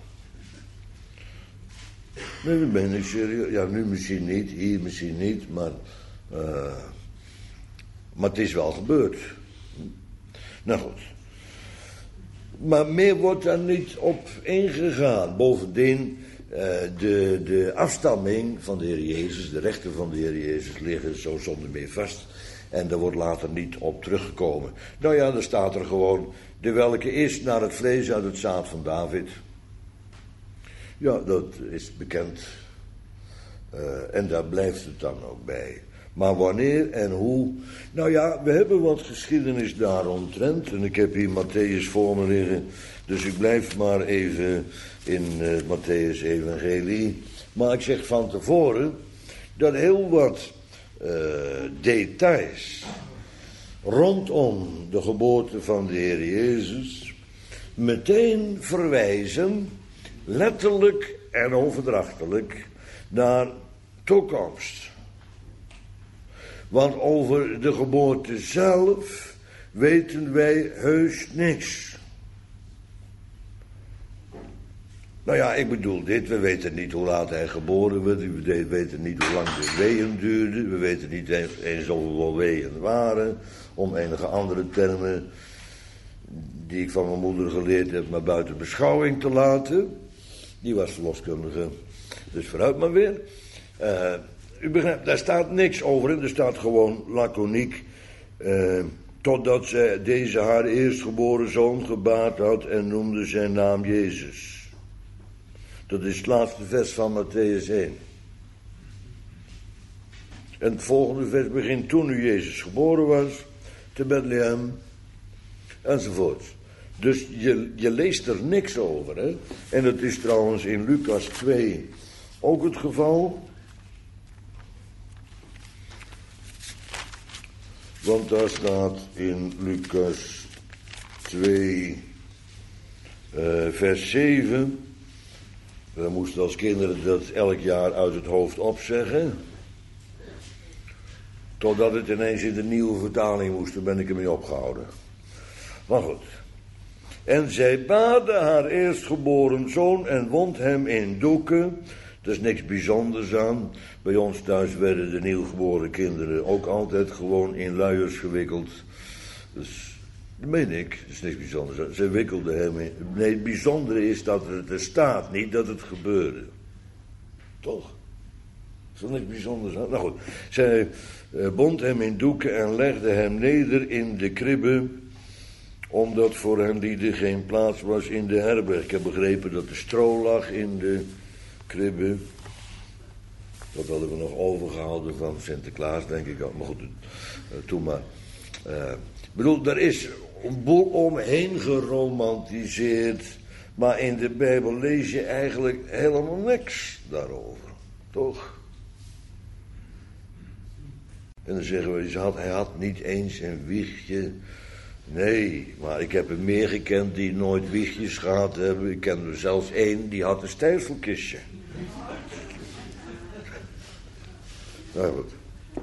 Nee, dat ben ik serieus. Ja, nu misschien niet, hier misschien niet, maar, uh, maar het is wel gebeurd. Nou goed. Maar meer wordt daar niet op ingegaan. Bovendien, uh, de, de afstamming van de Heer Jezus, de rechten van de Heer Jezus liggen zo zonder meer vast. En daar wordt later niet op teruggekomen. Nou ja, dan staat er gewoon, de welke is naar het vlees uit het zaad van David. Ja, dat is bekend. Uh, en daar blijft het dan ook bij. Maar wanneer en hoe? Nou ja, we hebben wat geschiedenis daaromtrent. En ik heb hier Matthäus voor me liggen. Dus ik blijf maar even in uh, Matthäus Evangelie. Maar ik zeg van tevoren dat heel wat uh, details rondom de geboorte van de Heer Jezus meteen verwijzen, letterlijk en overdrachtelijk, naar toekomst. Want over de geboorte zelf weten wij heus niks. Nou ja, ik bedoel dit, we weten niet hoe laat hij geboren werd, we weten niet hoe lang de weeën duurden, we weten niet eens hoeveel weeën waren, om enige andere termen die ik van mijn moeder geleerd heb, maar buiten beschouwing te laten. Die was verloskundige, dus vooruit maar weer. Uh, u begrijpt, daar staat niks over in, er staat gewoon laconiek. Uh, totdat zij deze haar eerstgeboren zoon gebaard had en noemde zijn naam Jezus. Dat is het laatste vers van Matthäus één. En het volgende vers begint toen nu Jezus geboren was, te Bethlehem, enzovoort. Dus je, je leest er niks over, hè. En dat is trouwens in Lucas twee ook het geval. Want daar staat in Lucas twee, uh, vers zeven... We moesten als kinderen dat elk jaar uit het hoofd opzeggen. Totdat het ineens in de nieuwe vertaling moest, daar ben ik ermee opgehouden. Maar goed. En zij baarde haar eerstgeboren zoon en wond hem in doeken. Er is niks bijzonders aan. Bij ons thuis werden de nieuwgeboren kinderen ook altijd gewoon in luiers gewikkeld. Dus dat meen ik, dat is niks bijzonders. Ze wikkelde hem in. Nee, het bijzondere is dat het er staat, niet dat het gebeurde. Toch? Is er niks bijzonders aan? Nou goed, zij uh, bond hem in doeken en legde hem neder in de kribbe, omdat voor hen lieden geen plaats was in de herberg. Ik heb begrepen dat er stro lag in de kribbe. Dat hadden we nog overgehouden van Sinterklaas, denk ik ook. Maar goed, uh, toen maar. Uh, ik bedoel, er is een boel omheen geromantiseerd, maar in de Bijbel lees je eigenlijk helemaal niks daarover, toch? En dan zeggen we, hij had, hij had niet eens een wiegje. Nee, maar ik heb er meer gekend die nooit wiegjes gehad hebben. Ik ken er zelfs één, die had een stijfelkistje. Nou goed.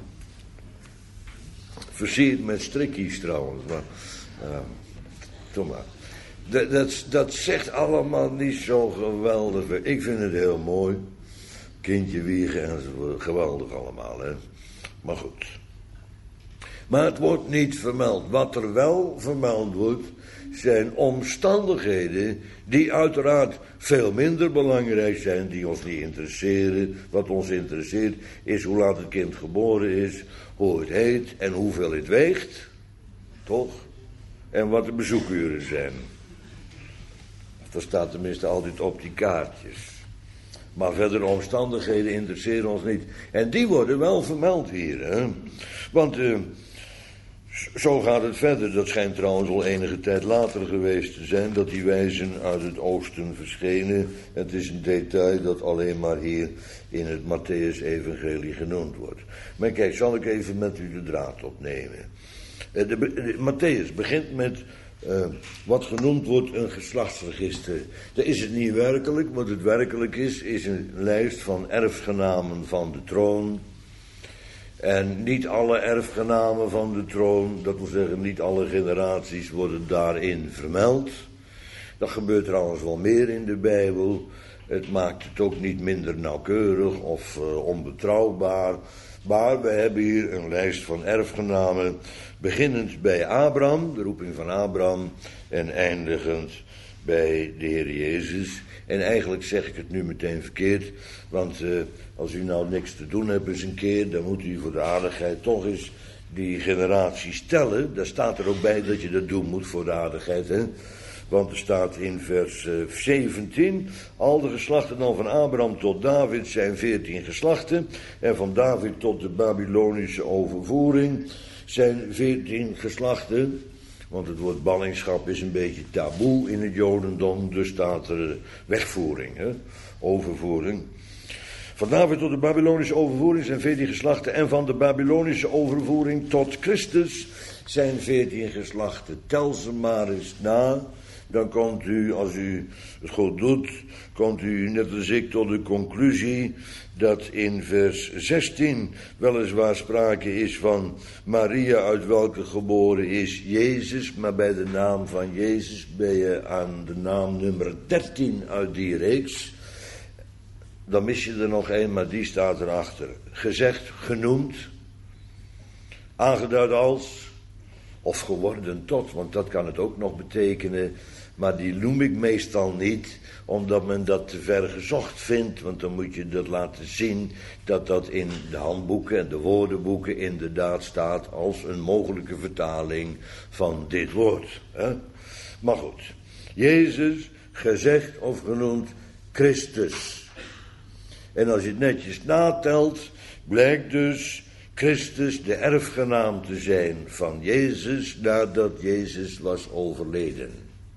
Versierd met strikkies trouwens, maar uh, doe maar. Dat, dat, dat zegt allemaal niet zo geweldig. Ik vind het heel mooi. Kindje wiegen enzovoort, geweldig allemaal, hè. Maar goed. Maar het wordt niet vermeld. Wat er wel vermeld wordt, zijn omstandigheden die uiteraard veel minder belangrijk zijn, die ons niet interesseren. Wat ons interesseert is hoe laat het kind geboren is, hoe het heet en hoeveel het weegt. Toch? En wat de bezoekuren zijn. Dat staat tenminste altijd op die kaartjes. Maar verdere omstandigheden interesseren ons niet. En die worden wel vermeld hier. Hè? Want uh, Zo gaat het verder. Dat schijnt trouwens al enige tijd later geweest te zijn dat die wijzen uit het oosten verschenen. Het is een detail dat alleen maar hier in het Mattheüs-evangelie genoemd wordt. Maar kijk, zal ik even met u de draad opnemen. De, de, de, Matthäus begint met uh, wat genoemd wordt een geslachtsregister. Dat is het niet werkelijk. Wat het werkelijk is, is een lijst van erfgenamen van de troon. En niet alle erfgenamen van de troon, dat wil zeggen niet alle generaties, worden daarin vermeld. Dat gebeurt trouwens wel meer in de Bijbel. Het maakt het ook niet minder nauwkeurig of uh, onbetrouwbaar. Maar we hebben hier een lijst van erfgenamen, beginnend bij Abraham, de roeping van Abraham, en eindigend bij de Heer Jezus. En eigenlijk zeg ik het nu meteen verkeerd, want uh, als u nou niks te doen hebt eens een keer, dan moet u voor de aardigheid toch eens die generaties tellen. Daar staat er ook bij dat je dat doen moet voor de aardigheid, hè. Want er staat in vers uh, zeventien, al de geslachten dan van Abraham tot David zijn veertien geslachten, en van David tot de Babylonische overvoering zijn veertien geslachten. Want het woord ballingschap is een beetje taboe in het Jodendom, dus staat er wegvoering, hè? Overvoering. Van David tot de Babylonische overvoering zijn veertien geslachten, en van de Babylonische overvoering tot Christus zijn veertien geslachten. Tel ze maar eens na, dan komt u, als u het goed doet, komt u net als ik tot de conclusie dat in vers zestien weliswaar sprake is van Maria, uit welke geboren is Jezus, maar bij de naam van Jezus ben je aan de naam nummer dertien uit die reeks. Dan mis je er nog één, maar die staat erachter. Gezegd, genoemd, aangeduid als, of geworden tot, want dat kan het ook nog betekenen. Maar die noem ik meestal niet, omdat men dat te ver gezocht vindt. Want dan moet je dat laten zien dat dat in de handboeken en de woordenboeken inderdaad staat als een mogelijke vertaling van dit woord. Hè? Maar goed, Jezus, gezegd of genoemd Christus. En als je het netjes natelt, blijkt dus Christus de erfgenaam te zijn van Jezus nadat Jezus was overleden.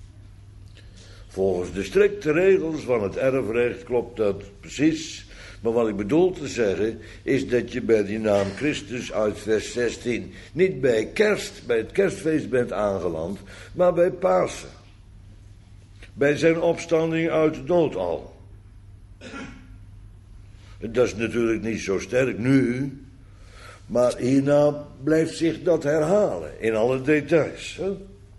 Volgens de strikte regels van het erfrecht klopt dat precies. Maar wat ik bedoel te zeggen is dat je bij die naam Christus uit vers zestien niet bij kerst, bij het kerstfeest bent aangeland, maar bij Pasen. Bij zijn opstanding uit de dood al. Dat is natuurlijk niet zo sterk nu, maar hierna blijft zich dat herhalen in alle details. Hè?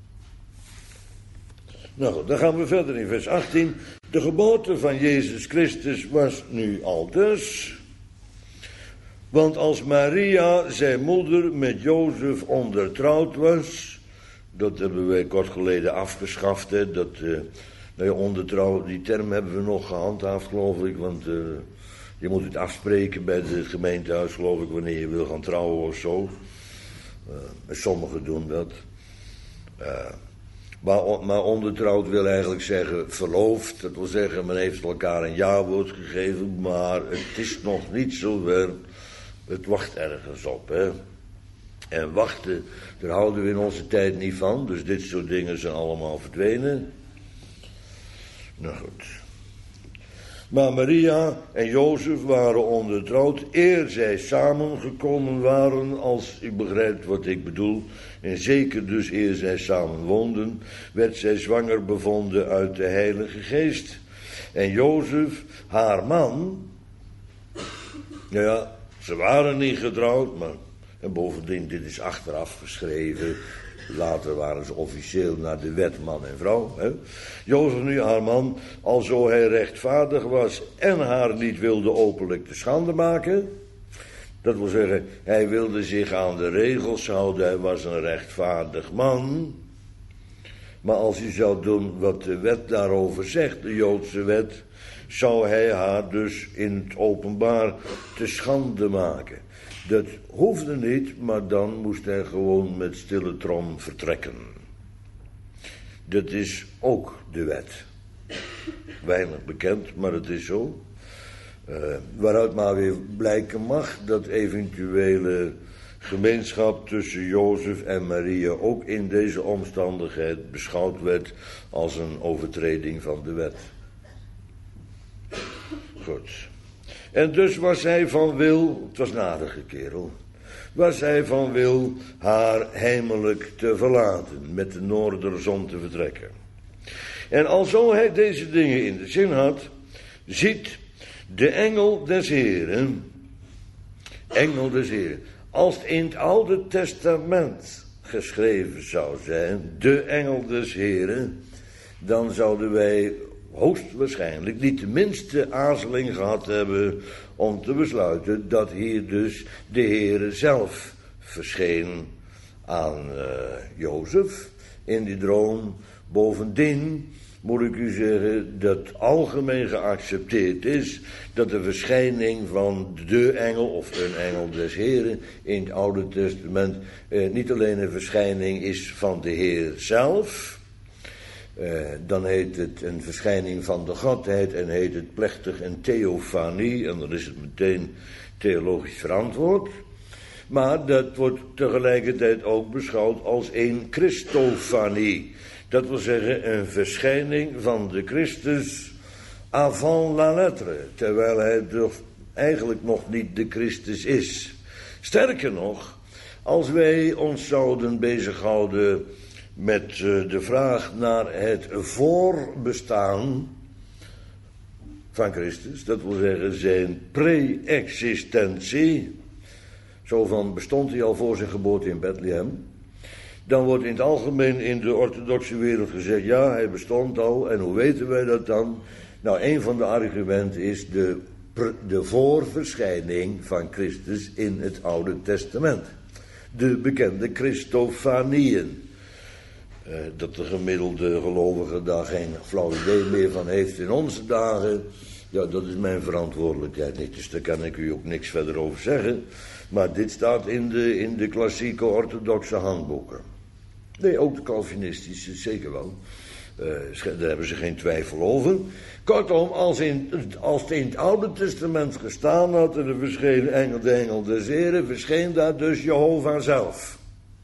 Nou goed, dan gaan we verder in vers achttien. De geboorte van Jezus Christus was nu al dus. Want als Maria, zijn moeder, met Jozef ondertrouwd was. Dat hebben wij kort geleden afgeschaft. Hè, dat, uh, nou ja, ondertrouw, die term hebben we nog gehandhaafd, geloof ik. Want uh, je moet het afspreken bij het gemeentehuis, geloof ik, wanneer je wil gaan trouwen of zo. Uh, sommigen doen dat. Uh, Maar, maar ondertrouwd wil eigenlijk zeggen verloofd. Dat wil zeggen, men heeft elkaar een jawoord gegeven, maar het is nog niet zo ver. Het wacht ergens op, hè. En wachten, daar houden we in onze tijd niet van. Dus dit soort dingen zijn allemaal verdwenen. Nou goed. Maar Maria en Jozef waren ondertrouwd eer zij samengekomen waren, als u begrijpt wat ik bedoel. En zeker dus eer zij samen woonden, werd zij zwanger bevonden uit de Heilige Geest. En Jozef, haar man, nou ja, ze waren niet getrouwd, maar en bovendien, dit is achteraf geschreven. Later waren ze officieel naar de wet man en vrouw. Hè? Jozef nu haar man, alzo hij rechtvaardig was en haar niet wilde openlijk te schande maken. Dat wil zeggen, hij wilde zich aan de regels houden, hij was een rechtvaardig man. Maar als hij zou doen wat de wet daarover zegt, de Joodse wet, zou hij haar dus in het openbaar te schande maken. Dat hoefde niet, maar dan moest hij gewoon met stille trom vertrekken. Dat is ook de wet. Weinig bekend, maar het is zo. Uh, waaruit maar weer blijken mag dat eventuele gemeenschap tussen Jozef en Maria ook in deze omstandigheid beschouwd werd als een overtreding van de wet. Goed. En dus was hij van wil, het was een aardige kerel, was hij van wil haar heimelijk te verlaten, met de noorderzon te vertrekken. En alzo hij deze dingen in de zin had, ziet de engel des Heren, engel des Heren, als het in het Oude Testament geschreven zou zijn, de engel des Heren, dan zouden wij hoogstwaarschijnlijk niet de minste aarzeling gehad hebben om te besluiten dat hier dus de Heere zelf verscheen aan uh, Jozef in die droom. Bovendien moet ik u zeggen dat algemeen geaccepteerd is dat de verschijning van de engel of een engel des Heren in het Oude Testament eh, niet alleen een verschijning is van de Heer zelf. Uh, dan heet het een verschijning van de Godheid en heet het plechtig een theofanie, en dan is het meteen theologisch verantwoord. Maar dat wordt tegelijkertijd ook beschouwd als een Christofanie. Dat wil zeggen een verschijning van de Christus avant la lettre, terwijl hij toch eigenlijk nog niet de Christus is. Sterker nog, als wij ons zouden bezighouden met de vraag naar het voorbestaan van Christus, dat wil zeggen zijn pre-existentie, zo van bestond hij al voor zijn geboorte in Bethlehem, dan wordt in het algemeen in de orthodoxe wereld gezegd, ja, hij bestond al, en hoe weten wij dat dan? Nou, een van de argumenten is de, de voorverschijning van Christus in het Oude Testament. De bekende Christofanieën. Uh, dat de gemiddelde gelovige daar geen flauw idee meer van heeft in onze dagen, ja, dat is mijn verantwoordelijkheid niet, dus daar kan ik u ook niks verder over zeggen. Maar dit staat in de, in de klassieke orthodoxe handboeken. Nee, ook de Calvinistische, zeker wel. Uh, daar hebben ze geen twijfel over. Kortom, als, in, als het in het Oude Testament gestaan had en er verscheen engel, de engel des Heren, verscheen daar dus Jehovah zelf.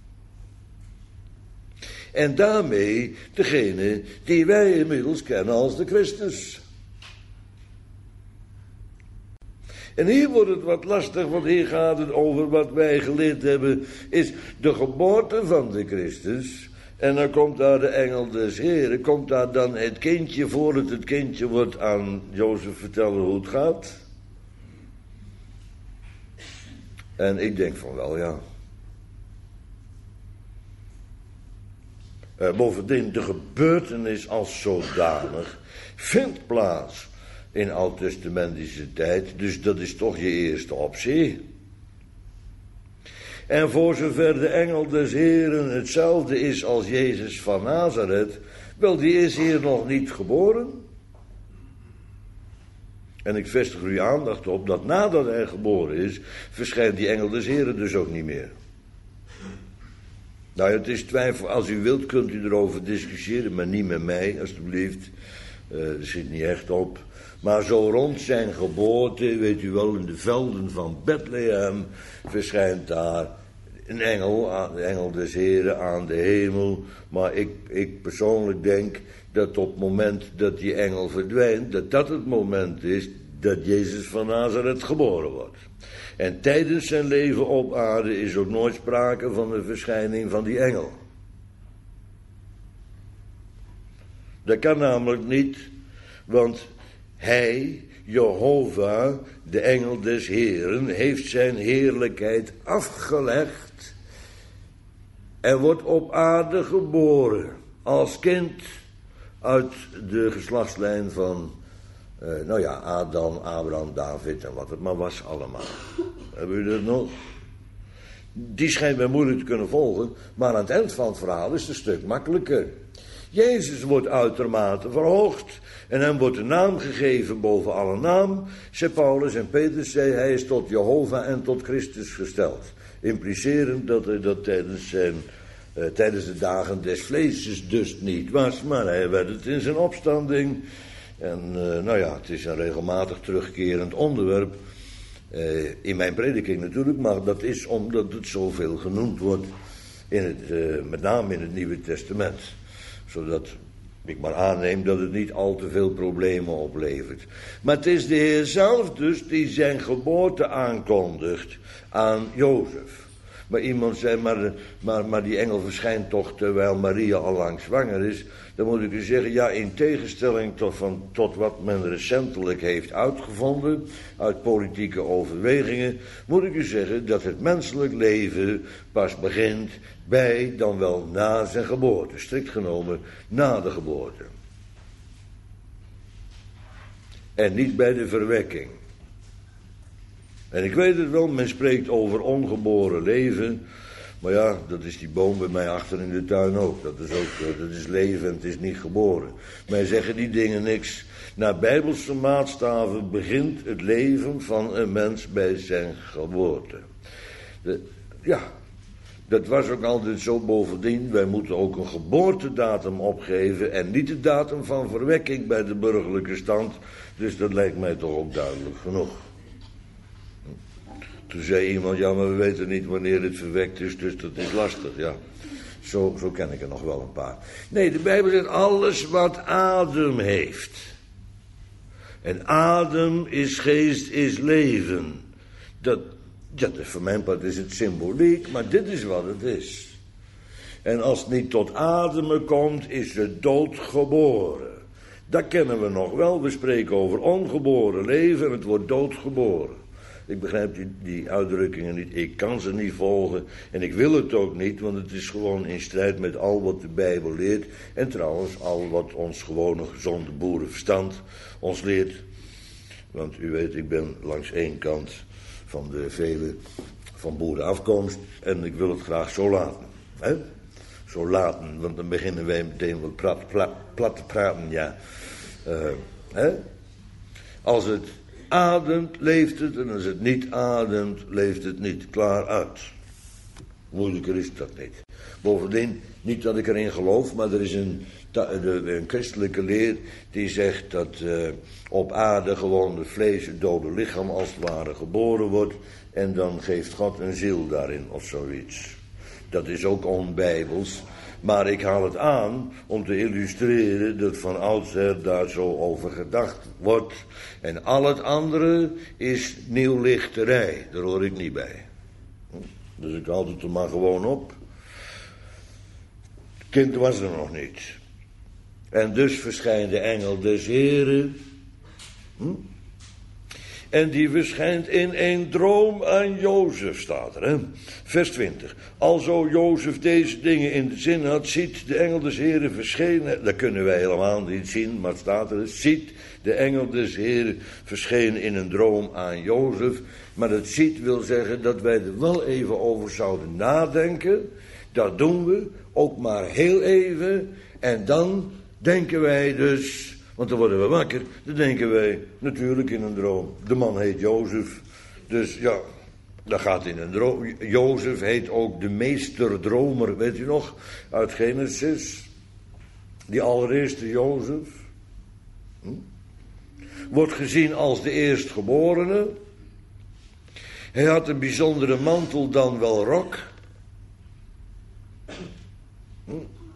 En daarmee degene die wij inmiddels kennen als de Christus. En hier wordt het wat lastig, want hier gaat het over wat wij geleerd hebben, is de geboorte van de Christus. En dan komt daar de engel des Heren, komt daar dan het kindje, voordat het kindje wordt aan Jozef vertellen hoe het gaat? En ik denk van wel, ja. Uh, bovendien, de gebeurtenis als zodanig vindt plaats in oud-testamentische tijd, dus dat is toch je eerste optie. En voor zover de engel des Heren hetzelfde is als Jezus van Nazareth, wel, die is hier nog niet geboren. En ik vestig uw aandacht op dat nadat hij geboren is, verschijnt die engel des Heren dus ook niet meer. Nou, het is twijfel, als u wilt kunt u erover discussiëren, maar niet met mij, alstublieft. Uh, er zit niet echt op. Maar zo rond zijn geboorte, weet u wel, in de velden van Bethlehem, verschijnt daar een engel, de engel des Heren aan de hemel. Maar ik, ik persoonlijk denk dat op het moment dat die engel verdwijnt, dat dat het moment is dat Jezus van Nazareth geboren wordt. En tijdens zijn leven op aarde is ook nooit sprake van de verschijning van die engel. Dat kan namelijk niet, want hij, Jehovah, de engel des Heren, heeft zijn heerlijkheid afgelegd en wordt op aarde geboren als kind uit de geslachtslijn van, uh, nou ja, Adam, Abraham, David en wat het maar was allemaal. Hebben u dat nog? Die schijnt mij moeilijk te kunnen volgen, maar aan het eind van het verhaal is het een stuk makkelijker. Jezus wordt uitermate verhoogd en hem wordt een naam gegeven boven alle naam. Zei Paulus en Petrus zei, hij is tot Jehovah en tot Christus gesteld. Implicerend dat hij dat tijdens, zijn, uh, tijdens de dagen des vleeses dus niet was, maar hij werd het in zijn opstanding. En uh, nou ja, het is een regelmatig terugkerend onderwerp Uh, in mijn prediking natuurlijk, maar dat is omdat het zoveel genoemd wordt, in het, uh, met name in het Nieuwe Testament. Zodat ik maar aanneem dat het niet al te veel problemen oplevert. Maar het is de Heer zelf dus die zijn geboorte aankondigt aan Jozef. Maar iemand zei, maar, maar, maar die engel verschijnt toch terwijl Maria al lang zwanger is. Dan moet ik u zeggen, ja, in tegenstelling tot, van, tot wat men recentelijk heeft uitgevonden, uit politieke overwegingen, moet ik u zeggen dat het menselijk leven pas begint bij, dan wel na zijn geboorte. Strikt genomen, na de geboorte. En niet bij de verwekking. En ik weet het wel, men spreekt over ongeboren leven. Maar ja, dat is die boom bij mij achter in de tuin ook. Dat is ook, dat is leven en het is niet geboren. Mij zeggen die dingen niks. Naar bijbelse maatstaven begint het leven van een mens bij zijn geboorte. De, ja, dat was ook altijd zo. Bovendien, wij moeten ook een geboortedatum opgeven en niet de datum van verwekking bij de burgerlijke stand. Dus dat lijkt mij toch ook duidelijk genoeg. Toen zei iemand, ja, maar we weten niet wanneer het verwekt is, dus dat is lastig, ja. Zo, zo ken ik er nog wel een paar. Nee, de Bijbel zegt alles wat adem heeft. En adem is geest, is leven. Dat, ja, voor mijn part is het symboliek, maar dit is wat het is. En als het niet tot ademen komt, is de dood geboren. Dat kennen we nog wel, we spreken over ongeboren leven en het wordt doodgeboren. Ik begrijp die, die uitdrukkingen niet, ik kan ze niet volgen en ik wil het ook niet, want het is gewoon in strijd met al wat de Bijbel leert en trouwens al wat ons gewone gezonde boerenverstand ons leert. Want u weet, ik ben langs één kant van de vele van boerenafkomst en ik wil het graag zo laten. Hè? Zo laten, want dan beginnen wij meteen wat plat, plat, plat te praten, ja. Uh, hè? Als het ademt, leeft het, en als het niet ademt, leeft het niet. Klaar uit. Moeilijker is dat niet. Bovendien, niet dat ik erin geloof, maar er is een, een christelijke leer die zegt dat uh, op aarde gewoon het vlees, het dode lichaam als het ware geboren wordt en dan geeft God een ziel daarin of zoiets. Dat is ook onbijbels. Maar ik haal het aan om te illustreren dat van oudsher daar zo over gedacht wordt. En al het andere is nieuwlichterij. Daar hoor ik niet bij. Dus ik haal het er maar gewoon op. Het kind was er nog niet. En dus verschijnt de engel des Heren. Hm? En die verschijnt in een droom aan Jozef, staat er, hè? Vers twintig. Alzo Jozef deze dingen in de zin had, ziet de engel des Heren verschenen. Dat kunnen wij helemaal niet zien, maar het staat er. Ziet de engel des Heren verschenen in een droom aan Jozef. Maar dat ziet wil zeggen dat wij er wel even over zouden nadenken. Dat doen we, ook maar heel even. En dan denken wij dus... Want dan worden we wakker, dan denken wij natuurlijk in een droom. De man heet Jozef, dus ja, dat gaat in een droom. Jozef heet ook de meesterdromer, weet u nog, uit Genesis. Die allereerste Jozef. Hm? Wordt gezien als de eerstgeborene. Hij had een bijzondere mantel, dan wel rok. Hm?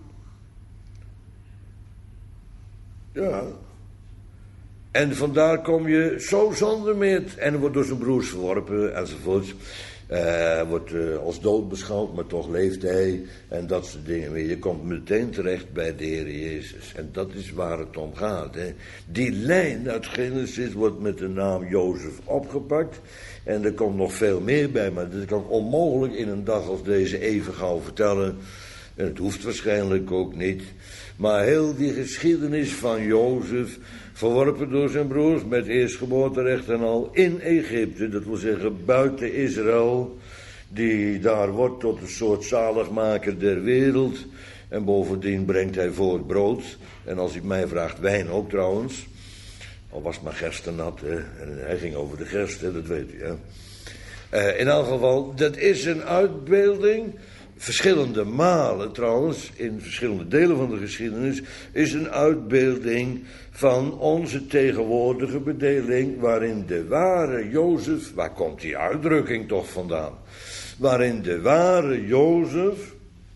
Ja. En vandaar kom je zo zonder meer. En wordt door zijn broers verworpen enzovoort. Uh, wordt uh, als dood beschouwd, maar toch leeft hij. En dat soort dingen meer. Je komt meteen terecht bij de Heer Jezus. En dat is waar het om gaat. Hè. Die lijn uit Genesis wordt met de naam Jozef opgepakt. En er komt nog veel meer bij. Maar dat kan onmogelijk in een dag als deze even gauw vertellen. En het hoeft waarschijnlijk ook niet. Maar heel die geschiedenis van Jozef, verworpen door zijn broers met eerstgeboorterecht en al in Egypte, dat wil zeggen buiten Israël, die daar wordt tot een soort zaligmaker der wereld. En bovendien brengt hij voort brood. En als u mij vraagt, wijn ook trouwens. Al was maar gerstennat, hè. En hij ging over de gerst, hè, dat weet u, hè. Uh, in elk geval, dat is een uitbeelding verschillende malen trouwens, in verschillende delen van de geschiedenis, is een uitbeelding van onze tegenwoordige bedeling, waarin de ware Jozef, waar komt die uitdrukking toch vandaan? Waarin de ware Jozef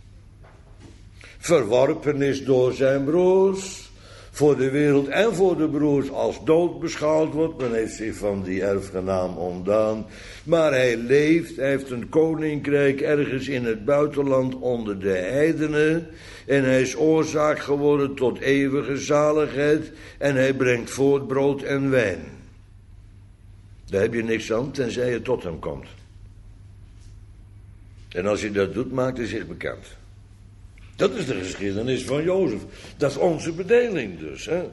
verworpen is door zijn broers, voor de wereld en voor de broers als dood beschouwd wordt. Men heeft zich van die erfgenaam ontdaan. Maar hij leeft, hij heeft een koninkrijk ergens in het buitenland onder de heidenen. En hij is oorzaak geworden tot eeuwige zaligheid. En hij brengt voort brood en wijn. Daar heb je niks aan, tenzij je tot hem komt. En als hij dat doet, maakt hij zich bekend. Dat is de geschiedenis van Jozef. Dat is onze bedeling dus. Hè?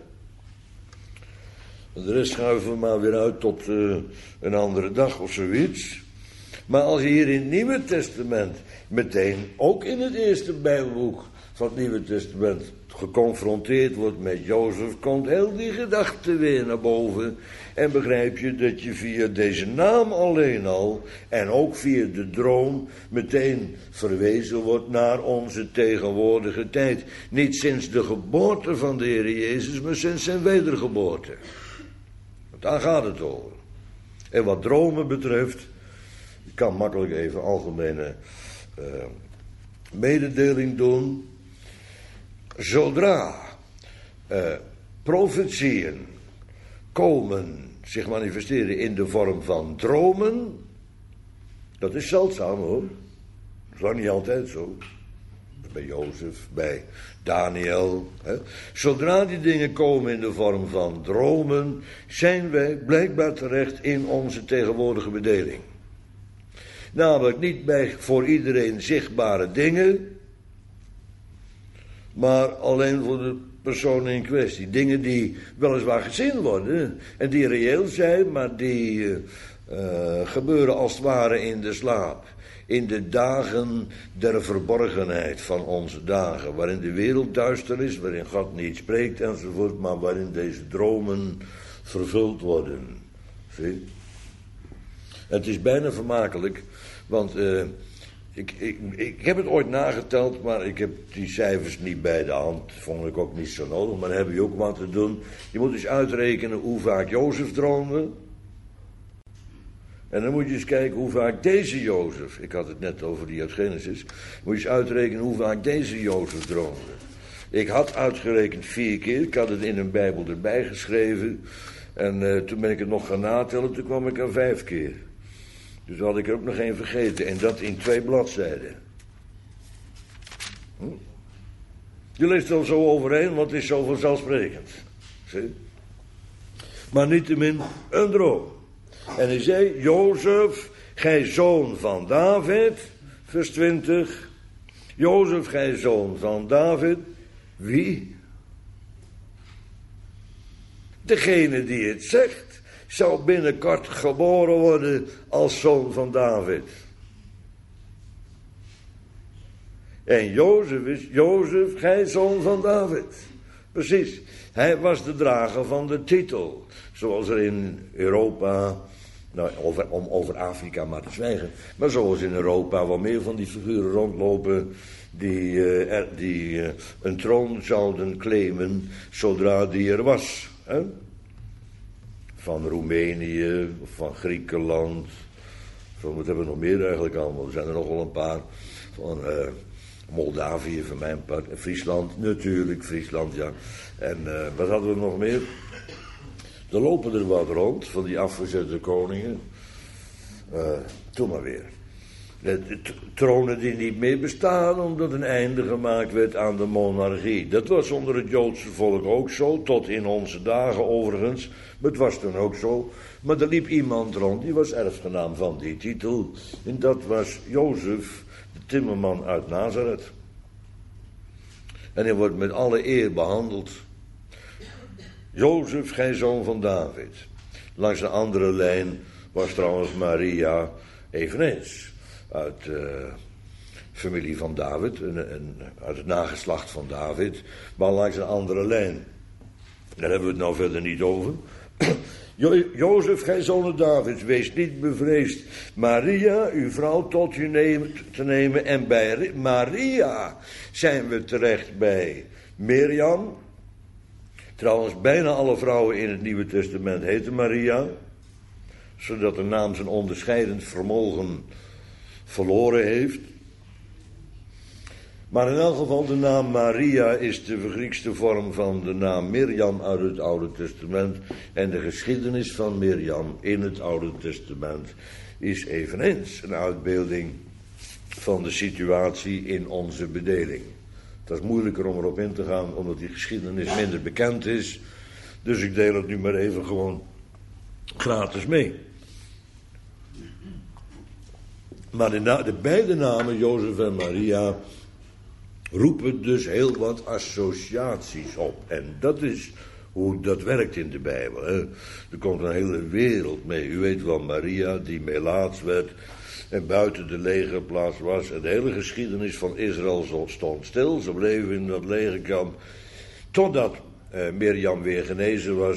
De rest schuiven we maar weer uit tot uh, een andere dag of zoiets. Maar als je hier in het Nieuwe Testament, meteen ook in het eerste Bijbelboek van het Nieuwe Testament, geconfronteerd wordt met Jozef, komt heel die gedachte weer naar boven. En begrijp je dat je via deze naam alleen al, en ook via de droom, meteen verwezen wordt naar onze tegenwoordige tijd. Niet sinds de geboorte van de Heer Jezus, maar sinds zijn wedergeboorte. Want daar gaat het over. En wat dromen betreft, ik kan makkelijk even algemene uh, mededeling doen. Zodra uh, profetieën komen, zich manifesteren in de vorm van dromen, dat is zeldzaam hoor. Dat is lang niet altijd zo. Bij Jozef, bij Daniel. Hè. Zodra die dingen komen in de vorm van dromen, zijn wij blijkbaar terecht in onze tegenwoordige bedeling. Namelijk niet bij voor iedereen zichtbare dingen, maar alleen voor de persoon in kwestie. Dingen die weliswaar gezien worden en die reëel zijn, maar die uh, uh, gebeuren als het ware in de slaap. In de dagen der verborgenheid van onze dagen, waarin de wereld duister is, waarin God niet spreekt enzovoort, maar waarin deze dromen vervuld worden. Zie? Het is bijna vermakelijk, want uh, ik, ik, ik heb het ooit nageteld, maar ik heb die cijfers niet bij de hand. Vond ik ook niet zo nodig, maar dan heb je ook wat te doen. Je moet eens uitrekenen hoe vaak Jozef droomde. En dan moet je eens kijken hoe vaak deze Jozef, ik had het net over die uit Genesis, moet je eens uitrekenen hoe vaak deze Jozef droomde. Ik had uitgerekend vier keer, ik had het in een Bijbel erbij geschreven. En uh, toen ben ik het nog gaan natellen, toen kwam ik aan vijf keer. Dus had ik er ook nog één vergeten. En dat in twee bladzijden. Hm? Je leest er al zo overheen, want het is zo vanzelfsprekend. Zie? Maar niettemin een droom. En hij zei, Jozef, gij zoon van David, vers twintig. Jozef, gij zoon van David. Wie? Degene die het zegt, zal binnenkort geboren worden als zoon van David. En Jozef is, Jozef, gij zoon van David. Precies, hij was de drager van de titel. Zoals er in Europa, nou over, om over Afrika maar te zwijgen, maar zoals in Europa wel meer van die figuren rondlopen die, uh, er, die uh, een troon zouden claimen zodra die er was. Hè? Van Roemenië, van Griekenland, van, wat hebben we nog meer eigenlijk allemaal? Er zijn er nog wel een paar. Van uh, Moldavië, van mijn part, en Friesland, natuurlijk, Friesland, ja. En uh, wat hadden we nog meer? Er lopen er wat rond, van die afgezette koningen. Uh, Doe maar weer. De, de tronen die niet meer bestaan, omdat een einde gemaakt werd aan de monarchie. Dat was onder het Joodse volk ook zo, tot in onze dagen overigens. Maar het was toen ook zo. Maar er liep iemand rond, die was erfgenaam van die titel. En dat was Jozef, de timmerman uit Nazareth. En hij wordt met alle eer behandeld. Jozef, gij zoon van David. Langs een andere lijn was trouwens Maria eveneens. Uit de uh, familie van David, een, een, uit het nageslacht van David, maar langs een andere lijn. Daar hebben we het nou verder niet over. Jo- Jozef, gij zoon Davids, wees niet bevreesd Maria, uw vrouw, tot u neem, te nemen. En bij Maria zijn we terecht bij Mirjam. Trouwens, bijna alle vrouwen in het Nieuwe Testament heten Maria, zodat de naam zijn onderscheidend vermogen verloren heeft. Maar in elk geval, de naam Maria is de vergriekste vorm van de naam Mirjam uit het Oude Testament. En de geschiedenis van Mirjam in het Oude Testament is eveneens een uitbeelding van de situatie in onze bedeling. Het is moeilijker om erop in te gaan, omdat die geschiedenis minder bekend is. Dus ik deel het nu maar even gewoon gratis mee. Maar de, na- de beide namen, Jozef en Maria, roepen dus heel wat associaties op. En dat is hoe dat werkt in de Bijbel. Hè. Er komt een hele wereld mee. U weet wel, Maria die melaats werd en buiten de legerplaats was. En de hele geschiedenis van Israël stond stil. Ze bleven in dat legerkamp totdat eh, Mirjam weer genezen was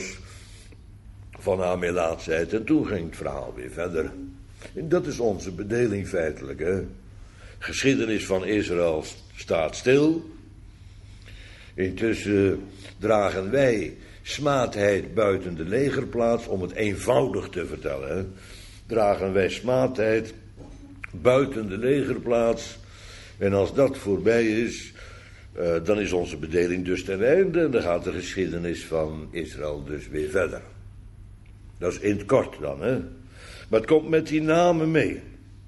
van haar melaatsheid. En toen ging het verhaal weer verder. En dat is onze bedeling feitelijk. Hè. Geschiedenis van Israël staat stil. Intussen dragen wij smaadheid buiten de legerplaats, om het eenvoudig te vertellen. Hè. Dragen wij smaadheid buiten de legerplaats. En als dat voorbij is, uh, dan is onze bedeling dus ten einde. En dan gaat de geschiedenis van Israël dus weer verder. Dat is in het kort dan, hè. Maar het komt met die namen mee.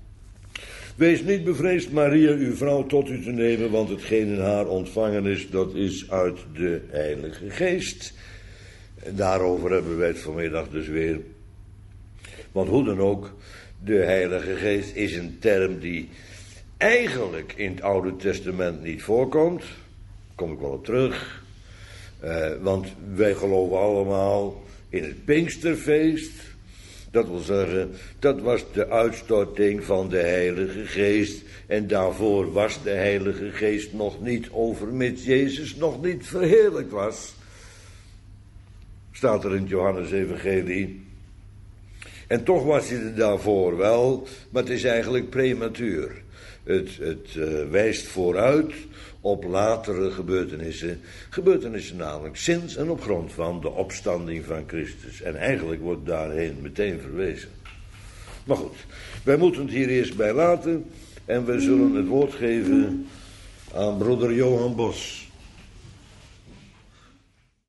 Wees niet bevreesd, Maria, uw vrouw, tot u te nemen, want hetgeen in haar ontvangen is, dat is uit de Heilige Geest. En daarover hebben wij het vanmiddag dus weer. Want hoe dan ook, de Heilige Geest is een term die eigenlijk in het Oude Testament niet voorkomt. Daar kom ik wel op terug. Uh, want wij geloven allemaal in het Pinksterfeest. Dat wil zeggen, dat was de uitstorting van de Heilige Geest. En daarvoor was de Heilige Geest nog niet, overmits Jezus nog niet verheerlijkt was. Staat er in het Johannes-evangelie. En toch was hij er daarvoor wel, maar het is eigenlijk prematuur. Het, het uh, wijst vooruit op latere gebeurtenissen. Gebeurtenissen namelijk sinds en op grond van de opstanding van Christus. En eigenlijk wordt daarheen meteen verwezen. Maar goed, wij moeten het hier eerst bij laten. En we zullen het woord geven aan broeder Johan Bos.